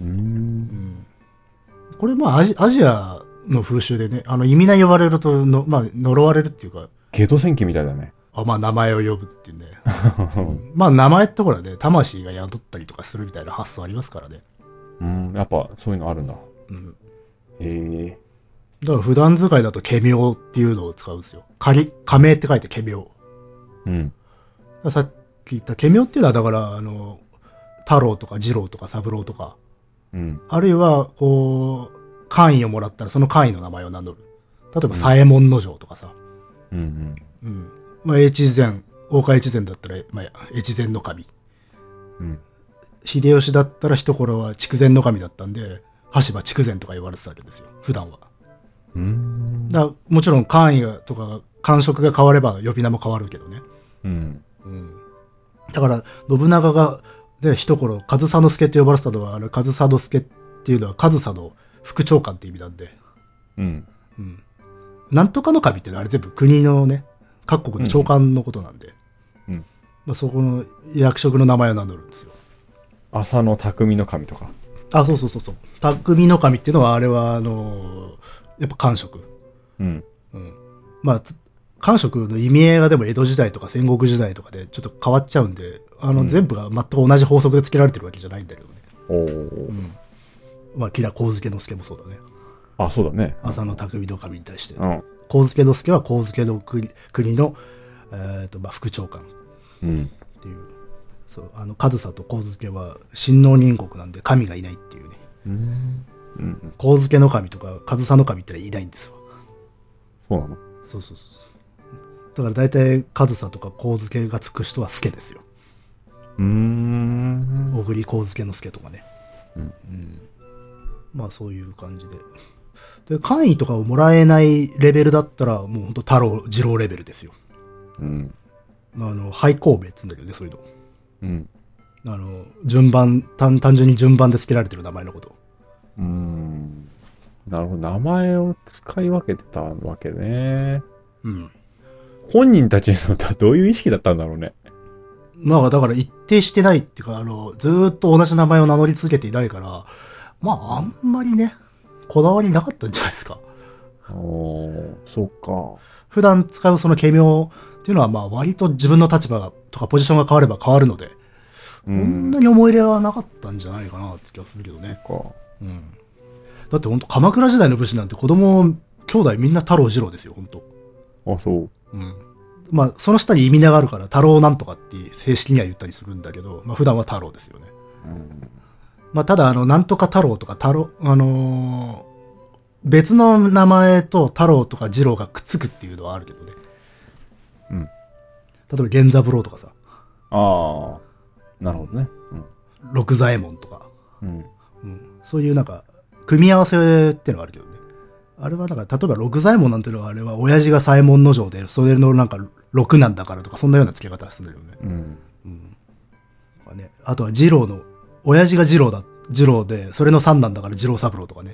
これアジアの風習でね、意味名呼ばれると呪われるっていうか。 ゲド戦記みたいだね。 まあ名前を呼ぶっていうね。まあ名前ってほらね、魂が宿ったりとかするみたいな発想ありますからね。 やっぱそういうのあるんだ。へえ。 だから普段使いだとケミオっていうのを使うんですよ。仮名って書いてケミオ。さっき言ったケミオっていうのはだから、太郎とか次郎とか三郎とか、あるいは、こう、官位をもらったらその官位の名前を名乗る。例えば、左衛門尉とかさ。まあ、越前、大岡越前だったら、まあ、越前の神。秀吉だったら一頃は筑前の神だったんで、羽柴筑前とか言われてたわけですよ、普段は。だもちろん官位とか官職が変われば呼び名も変わるけどね。だから、信長が、で、一頃、上総介って呼ばれてたのは、上総介っていうのは上総の副長官って意味なんで。なんとかの神っていうのはあれ全部国のね、各国の長官のことなんで。まあ、そこの役職の名前を名乗るんですよ。 浅野匠の神とか。 そう。匠の神っていうのは、あれは、やっぱ官職。まあ、官職の意味合いがでも江戸時代とか戦国時代とかでちょっと変わっちゃうんで、全部が全く同じ法則で付けられてるわけじゃないんだけどね。まあ、吉田上野介もそうだね。 そうだね。 浅野匠の神に対して。上野介は上野の国の、まあ、副長官。っていう。そう、上総と上野は神農人国なんで神がいないっていうね。上野の神とか上総の神ってのはいないんですよ。 そうなの？ そう。だから大体上総とか上野がつく人は助ですよ。小栗上野介とかね。まあそういう感じで。で、官位とかをもらえないレベルだったら、もうほんと太郎、次郎レベルですよ。廃校名っつうんだけどね、そういうの。順番、単純に順番で付けられてる名前のこと。 なるほど。名前を使い分けてたわけね。本人たちにとってはどういう意識だったんだろうね。 まあだから一定してないっていうか、ずーっと同じ名前を名乗り続けていないから、まああんまりね、こだわりなかったんじゃないですか。 そっか。 普段使うその軽妙っていうのはまあ割と自分の立場とかポジションが変われば変わるので、こんなに思い入れはなかったんじゃないかなって気がするけどね。だって本当鎌倉時代の武士なんて兄弟みんな太郎次郎ですよ、本当。 そう。 まあその下に意味名があるから太郎なんとかって正式には言ったりするんだけど、まあ普段は太郎ですよね。まあただなんとか太郎とか別の名前と太郎とか次郎がくっつくっていうのはあるけどね。例えば源三郎とかさ。 なるほどね。 六左衛門とか。そういうなんか、組み合わせってのがあるけどね。あれはだから、例えば六左衛門なんてのはあれは親父が左衛門尉で、それのなんか六なんだからとか、そんなような付け方するんだよね。あとは次郎の、親父が次郎で、それの三男だから次郎三郎とかね。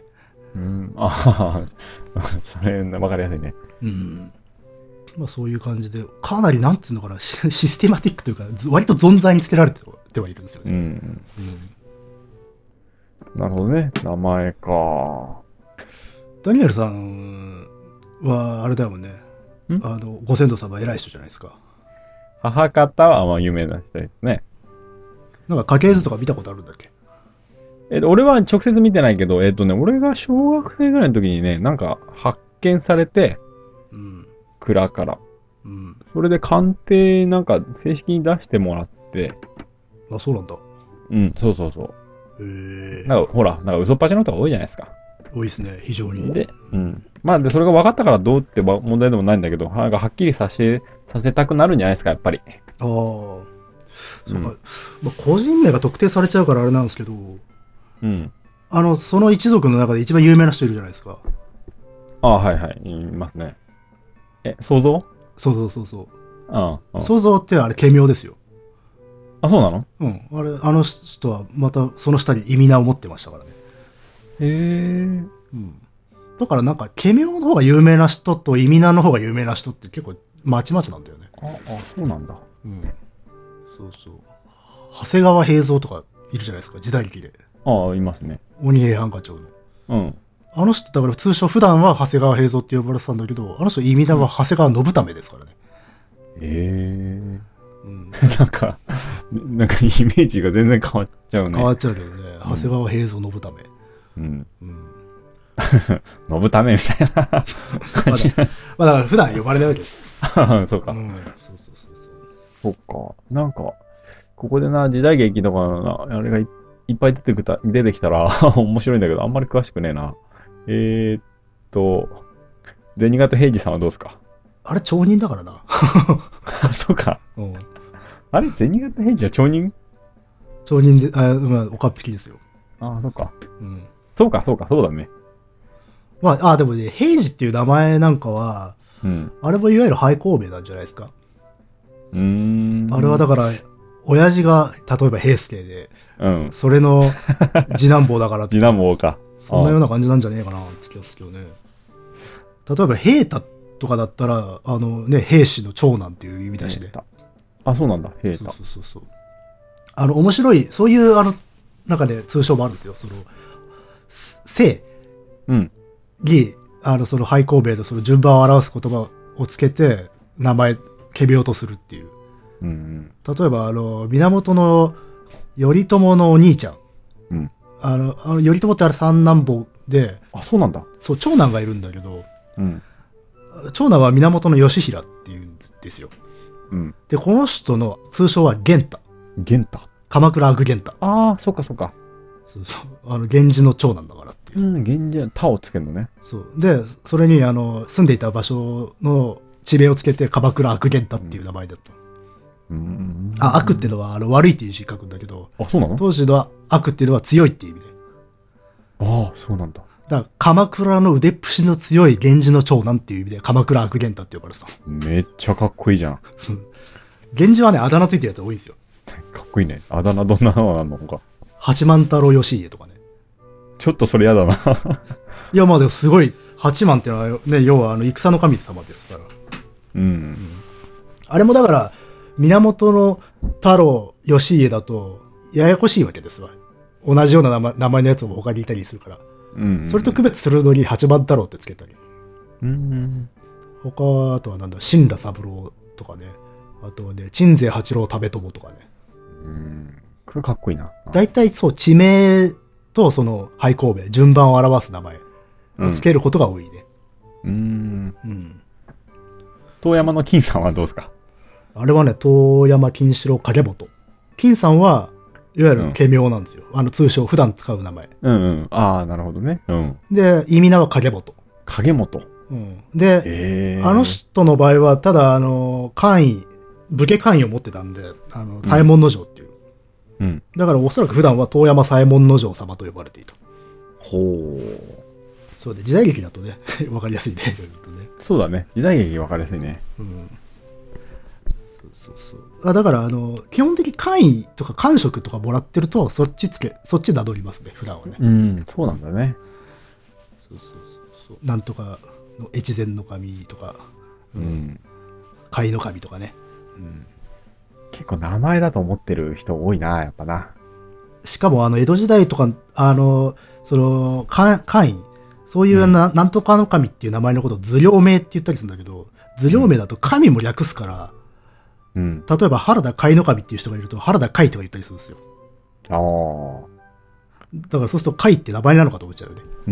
それ、わかりやすいね。 まあそういう感じで、かなりなんつうのかな、システマティックというか、割と存在につけられてはいるんですよね。 なるほどね。名前か。 ダニエルさんは、あれだよね。ご先祖様偉い人じゃないですか。 母方は有名な人ですね。 なんか家系図とか見たことあるんだっけ？ 俺は直接見てないけど、俺が小学生ぐらいの時にね、なんか発見されて、蔵から。それで鑑定なんか正式に出してもらって。 そうなんだ。 そう。なんかほら、なんか嘘っぱちの人が多いじゃないですか。 多いですね、非常に。 で、まあ、それが分かったからどうって問題でもないんだけど、なんかはっきりさせたくなるんじゃないですか、やっぱり。 そうか。まあ、個人名が特定されちゃうからあれなんですけど、その一族の中で一番有名な人いるじゃないですか。 いますね。想像？ そう。想像ってあれ、軽妙ですよ。 そうなの？ あの人はまたその下に意味名を持ってましたからね。だからなんか、軽妙の方が有名な人と意味名の方が有名な人って結構まちまちなんだよね。 そうなんだ。 そう。長谷川平蔵とかいるじゃないですか、時代劇で。 いますね。 鬼平犯科帳の。あの人、だから普段は長谷川平蔵って呼ばれてたんだけど、あの人意味名は長谷川信為ですからね。 うん、 なんかイメージが全然変わっちゃうね。 変わっちゃうよね。長谷川平蔵信為。 うん。 うん。 信ぶためみたいな感じ。 まあだから普段呼ばれないわけです。 そうか。 うん。そうそうそうそっか。なんか、ここでな、時代劇とかあれがいっぱい出てきたら面白いんだけど、あんまり詳しくねえな。ーっ銭形平次さんはどうですか？ あれ町人だからな。 そうか。 うん。 あれ銭形平次は町人？ 町人で、まあ、おかっぴきですよ。 ああ、そうか。 うん。 そうか、そうか、そうだね。 まあ、でもね、平次っていう名前なんかは、 うん。 あれもいわゆる廃校名なんじゃないですか。あれはだかから、親父が、例えば平助で、 うん。 それの次男坊だからと次か、 男坊か。 そんなような感じなんじゃねえかなって気がするけどね。例えば、平太とかだったら、兵士の長男っていう意味だしね。 あ、そうなんだ、平そう太。 そうそうそう。面白い、そういう、中で通称もあるんですよ。姓うん。 に、その廃校名のその順番を表す言葉をつけて、名前、決めようとするっていう。 うん。 例えば、源の頼朝のお兄ちゃん。 うん。頼朝ってあれ三男坊で、 あ、そうなんだ。 そう、長男がいるんだけど、 うん。 長男は源義平っていうんですよ。 うん。 で、この人の通称は源太。 源太。 鎌倉悪源太。 ああ、そっかそっか。 そうそう。源氏の長男だからっていう。 うん、源氏、他をつけるのね。 そう。で、それに、住んでいた場所の地名をつけて、鎌倉悪源太っていう名前だった。悪っていうのは、悪いっていう字書くんだけど、 あ、そうなの？ 当時の悪っていうのは強いっていう意味で。 ああ、そうなんだ。 だから、鎌倉の腕っぷしの強い源氏の長男っていう意味で、鎌倉悪源太って呼ばれてた。 めっちゃかっこいいじゃん。 源氏はね、あだ名ついてるやつ多いんですよ。 かっこいいね。あだ名どんなのがあるのか。 八幡太郎義家とかね。 ちょっとそれやだな。 いや、まあでもすごい、八幡っていうのはね、要は戦の神様ですから。 うん。 あれもだから、源の太郎義家だと、ややこしいわけですわ。同じような名前のやつも他にいたりするから。 うん。 それと区別するのに八幡太郎ってつけたり。 うん。 他は、あとはなんだ、新羅三郎とかね。あとはね、鎮西八郎為朝とかね。 うん。これかっこいいな。 大体そう、地名とその廃校名、順番を表す名前をつけることが多いね。うん。 遠山の金さんはどうですか？ あれはね、遠山金四郎影本。金さんは、いわゆる軽名なんですよ。通称、普段使う名前。 うんうん。ああ、なるほどね。うん。 で、意味名は影本。 影本。 うん。で、あの人の場合は、ただ、武家官位を持ってたんで、左衛門尉っていう。うん。だからおそらく普段は遠山左衛門尉様と呼ばれていた。 ほう。 そうで、時代劇だとね、わかりやすいね、いろいろとね。 そうだね。時代劇わかりやすいね。うん。 そう。だから、基本的に官位とか官職とかもらってると、そっち名乗りますね、普段はね。 うん、そうなんだね。 そう。なんとかの越前の神とか、うん。甲斐の神とかね。うん。 結構名前だと思ってる人多いな、やっぱな。 しかも、江戸時代とか、官位、そういうなんとかの神っていう名前のことを図領名って言ったりするんだけど、図領名だと神も略すから、うん、例えば原田甲斐の神っていう人がいると原田甲斐とか言ったりするんですよ。ああ。だからそうすると甲斐って名前なのかと思っちゃうよね。 うん、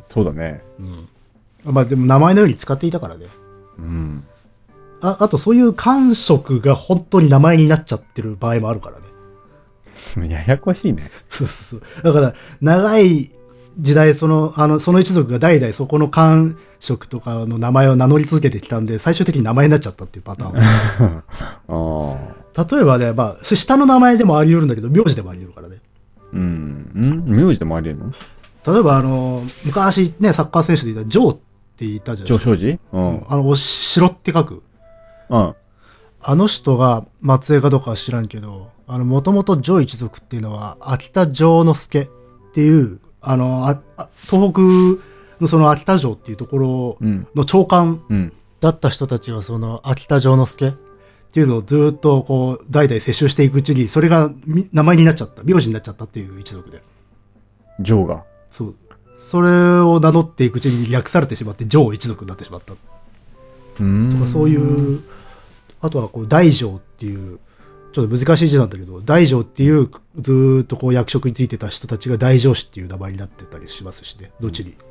そうだね。 うん。まあでも名前のように使っていたからね。うん。あとそういう官職が本当に名前になっちゃってる場合もあるからね。ややこしいね。 そう。だから長い時代その一族が代々そこの官職とかの名前を名乗り続けてきたんで、最終的に名前になっちゃったっていうパターン。例えばね、まあ、下の名前でもあり得るんだけど、名字でもあり得るからね。 名字でもあり得るの？例えば昔ね、サッカー選手でいたジョーって言ったじゃないですか。 ジョー庄司？ お城って書く。あの人が末裔かどうかは知らんけど、もともとジョー一族っていうのは、秋田城之助っていう、東北のその秋田城っていうところの長官だった人たちは、その秋田城之助っていうのをずっとこう、代々接収していくうちに、それが名前になっちゃった、名字になっちゃったっていう一族で。 城が。 そう。それを名乗っていくうちに略されてしまって、城一族になってしまった。とかそういうあとはこう大乗っていうちょっと難しい字なんだけど、大乗っていうずーっとこう役職についてた人たちが大乗師っていう名前になってたりしますしね、どっちに、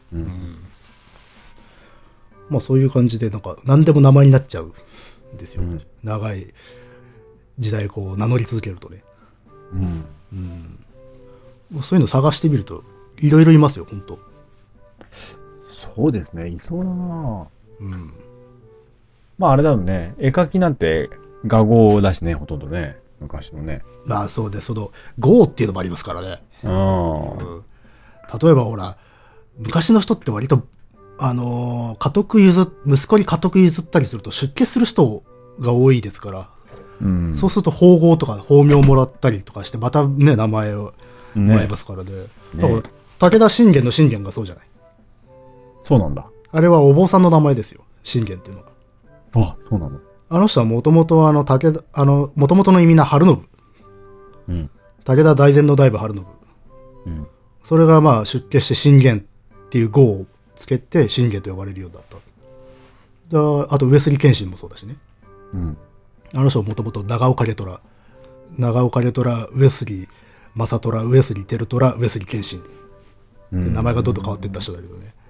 まあそういう感じでなんか何でも名前になっちゃうんですよ、長い時代こう名乗り続けるとね、そういうの探してみるといろいろいますよ、本当。 そうですね、いそうだな。まああれだもんね、絵描きなんて画号だしね、ほとんどね、昔のね。 まあそうで、その号っていうのもありますからね。例えばほら、昔の人って割と息子に家督譲ったりすると出家する人が多いですから、そうすると法号とか法名をもらったりとかしてまたね名前をもらいますからね。だから武田信玄の信玄がそうじゃない。 そうなんだ。 あれはお坊さんの名前ですよ、信玄っていうのは。 あ、そうなの。 あの人はもともともともとの意味な晴信、武田大善の大夫晴信、それがまあ出家して信玄っていう号をつけて信玄と呼ばれるようになった。あと上杉謙信もそうだしね、あの人はもともと長岡家虎、上杉正虎、上杉輝虎、上杉謙信、名前がどんどん変わっていった人だけどね、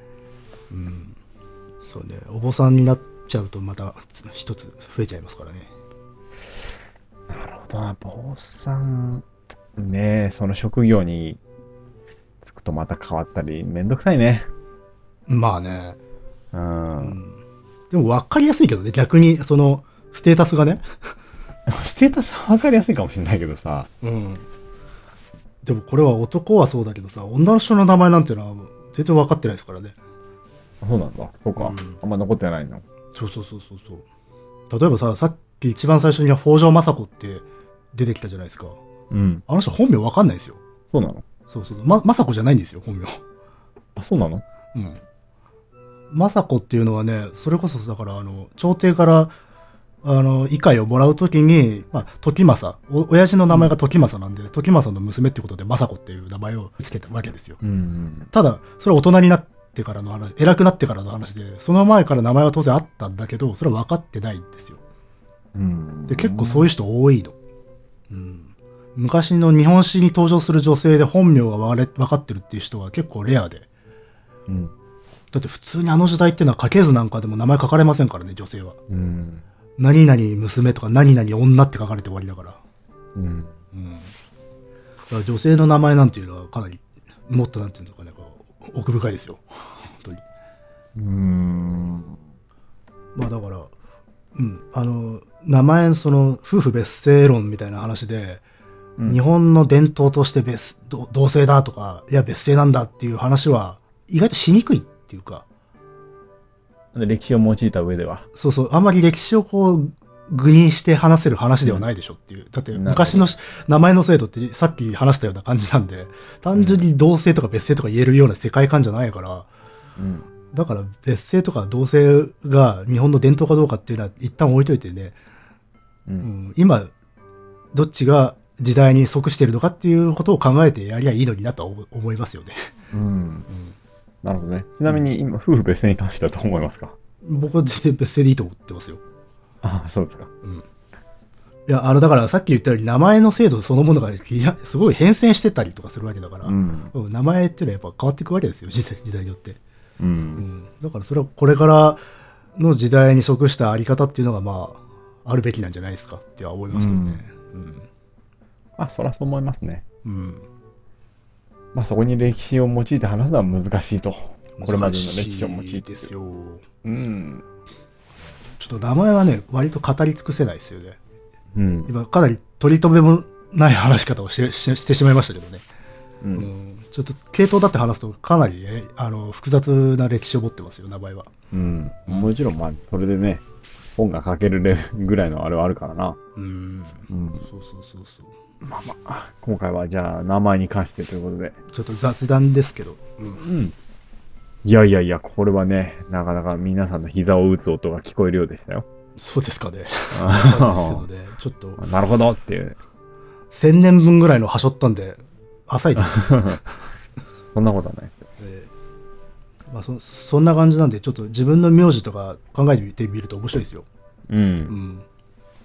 そうね、お坊さんになっちゃうとまた一つ増えちゃいますからね。 なるほどな、坊さんね、その職業に就くとまた変わったりめんどくさいね。 まあね、でも分かりやすいけどね、逆にそのステータスがねステータスは分かりやすいかもしれないけどさ、 でもこれは男はそうだけどさ、女の人の名前なんていうのは全然分かってないですからね。 そうなんだ。そうか、あんま残ってないの。 そう。例えばさっき一番最初に北条政子って出てきたじゃないですか。あの人本名分かんないですよ。 そうなの。 そう政子じゃないんですよ、本名。 あ、そうなの。 政子っていうのはね、それこそだから朝廷から位階をもらうときに、時政、親父の名前が時政なんで、時政の娘ってことで政子っていう名前をつけたわけですよ。ただそれは大人になってからの話、偉くなってからの話で、その前から名前は当然あったんだけど、それは分かってないんですよ。で結構そういう人多いの。昔の日本史に登場する女性で本名が分かってるっていう人は結構レアで、だって普通にあの時代っていうのは家系図なんかでも名前書かれませんからね、女性は。何々娘とか何々女って書かれて終わりだから。だから女性の名前なんていうのはかなりもっとなんていうのかね、奥深いですよ、本当に。まあだから名前その夫婦別姓論みたいな話で、日本の伝統として同姓だとか、いや別姓なんだっていう話は意外としにくいっていうか、 歴史を用いた上では。 あんまり歴史をこう具にして話せる話ではないでしょっていう。だって昔の名前の制度ってさっき話したような感じなんで、単純に同姓とか別姓とか言えるような世界観じゃないから、だから別姓とか同姓が日本の伝統かどうかっていうのは一旦置いといてね、今どっちが時代に即しているのかっていうことを考えてやりゃいいのになと思いますよね。 なるほどね。ちなみに今、夫婦別姓に関してはどう思いますか？ 僕は全然別姓でいいと思ってますよ。 ああ、そうですか。 いや、だからさっき言ったように名前の制度そのものがすごい変遷してたりとかするわけだから、名前っていうのはやっぱ変わっていくわけですよ、時代によって。だからそれはこれからの時代に即したあり方っていうのがまあ、あるべきなんじゃないですかっては思いますけどね。 そりゃそう思いますね。そこに歴史を用いて話すのは難しいと。これまでの歴史を用いてですよ。 ちょっと名前はね、割と語り尽くせないですよね。今かなり取り留めもない話し方をしてしまいましたけどね。ちょっと系統だって話すとかなり、複雑な歴史を持ってますよ、名前は。 もちろんそれでね、本が書けるぐらいのあれはあるからな。 そう。 今回はじゃあ名前に関してということで。 ちょっと雑談ですけど。 いや、これはね、なかなか皆さんの膝を打つ音が聞こえるようでしたよ。 そうですかね。ちょっと。 なるほどっていう。 1000年分ぐらいのはしょったんで、浅いです。 そんなことはないです。 そんな感じなんで、ちょっと自分の名字とか考えてみると面白いですよ。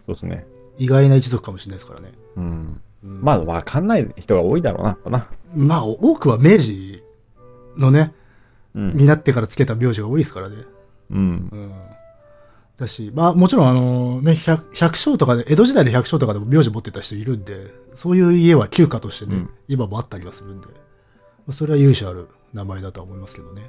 そうですね。 意外な一族かもしれないですからね。 うん。まあ、わかんない人が多いだろうな、やっぱな。 まあ、多くは明治のね、になってからつけた名字が多いですからね。 うん。 だし、まあもちろん百姓とかで、江戸時代の百姓とかでも名字持ってた人いるんで、そういう家は旧家としてね、今もあったりはするんで、それは由緒ある名前だとは思いますけどね。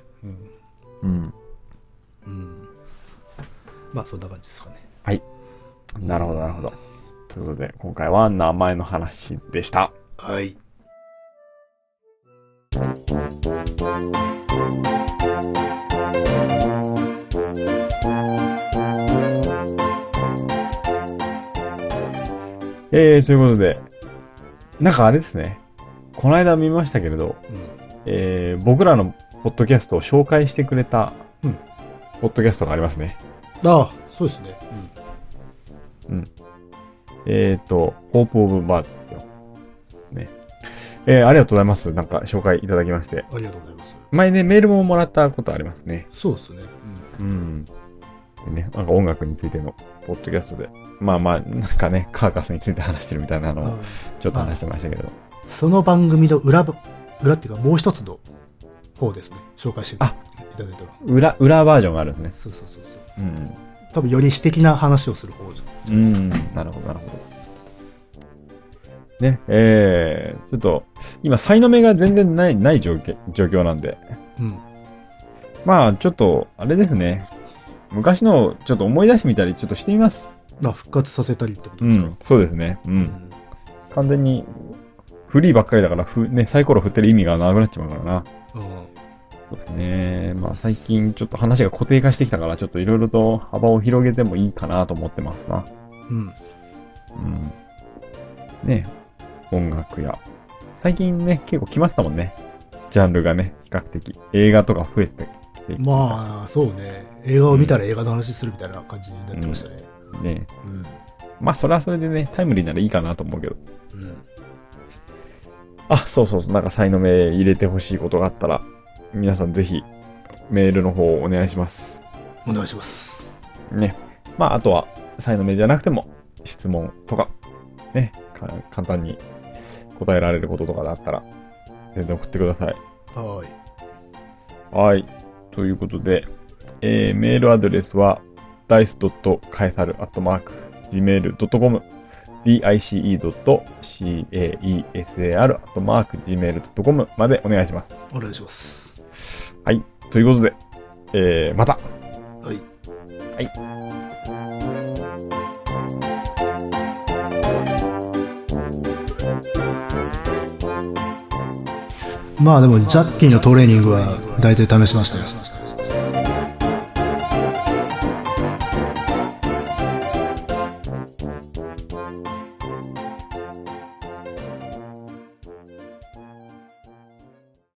まあそんな感じですかね。 はい。なるほど、なるほど。ということで、今回は名前の話でした。 はい。 ということで、なんかあれですね。この間見ましたけれど、僕らのポッドキャストを紹介してくれた、ポッドキャストがありますね。 ああ、そうですね。 ホープオブバーですよ。ね。ありがとうございます。なんか紹介いただきまして。 ありがとうございます。 前ね、メールももらったことありますね。 そうですね。 でね、なんか音楽についてのポッドキャストで。まあまあ、なんかね、カーカスについて話してるみたいなのをちょっと話してましたけど。 その番組の裏っていうかもう一つの方ですね。紹介していただいたら。裏バージョンがあるんですね。 そう。多分より私的な話をする方じゃないですか。 なるほど、なるほど。ね、ちょっと、今、才能目が全然ない状況なんで。まあ、ちょっと、あれですね。昔のをちょっと思い出してみたり、ちょっとしてみます。 復活させたりってことですか？ そうですね。完全に、フリーばっかりだから、サイコロ振ってる意味がなくなっちまうからな。そうですね。まあ最近ちょっと話が固定化してきたから、ちょっといろいろと幅を広げてもいいかなと思ってますな。ね、音楽や。最近ね、結構来ましたもんね。ジャンルがね、比較的。映画とか増えてきて。 まあ、そうね。映画を見たら映画の話するみたいな感じになってましたね。 まあそれはそれでね、タイムリーならいいかなと思うけど。そう。なんか才能目入れてほしいことがあったら、皆さんぜひ、メールの方をお願いします。 お願いします。 ね。まあ、あとは、才能目じゃなくても、質問とか、ね、簡単に答えられることとかだったら、全然送ってください。はい。ということで、メールアドレスは、dice.caesar@gmail.com dice.caesar@gmail.com までお願いします。 お願いします。 はい。ということで、また。はい。 まあでも、ジャッキーのトレーニングは大体試しましたよ。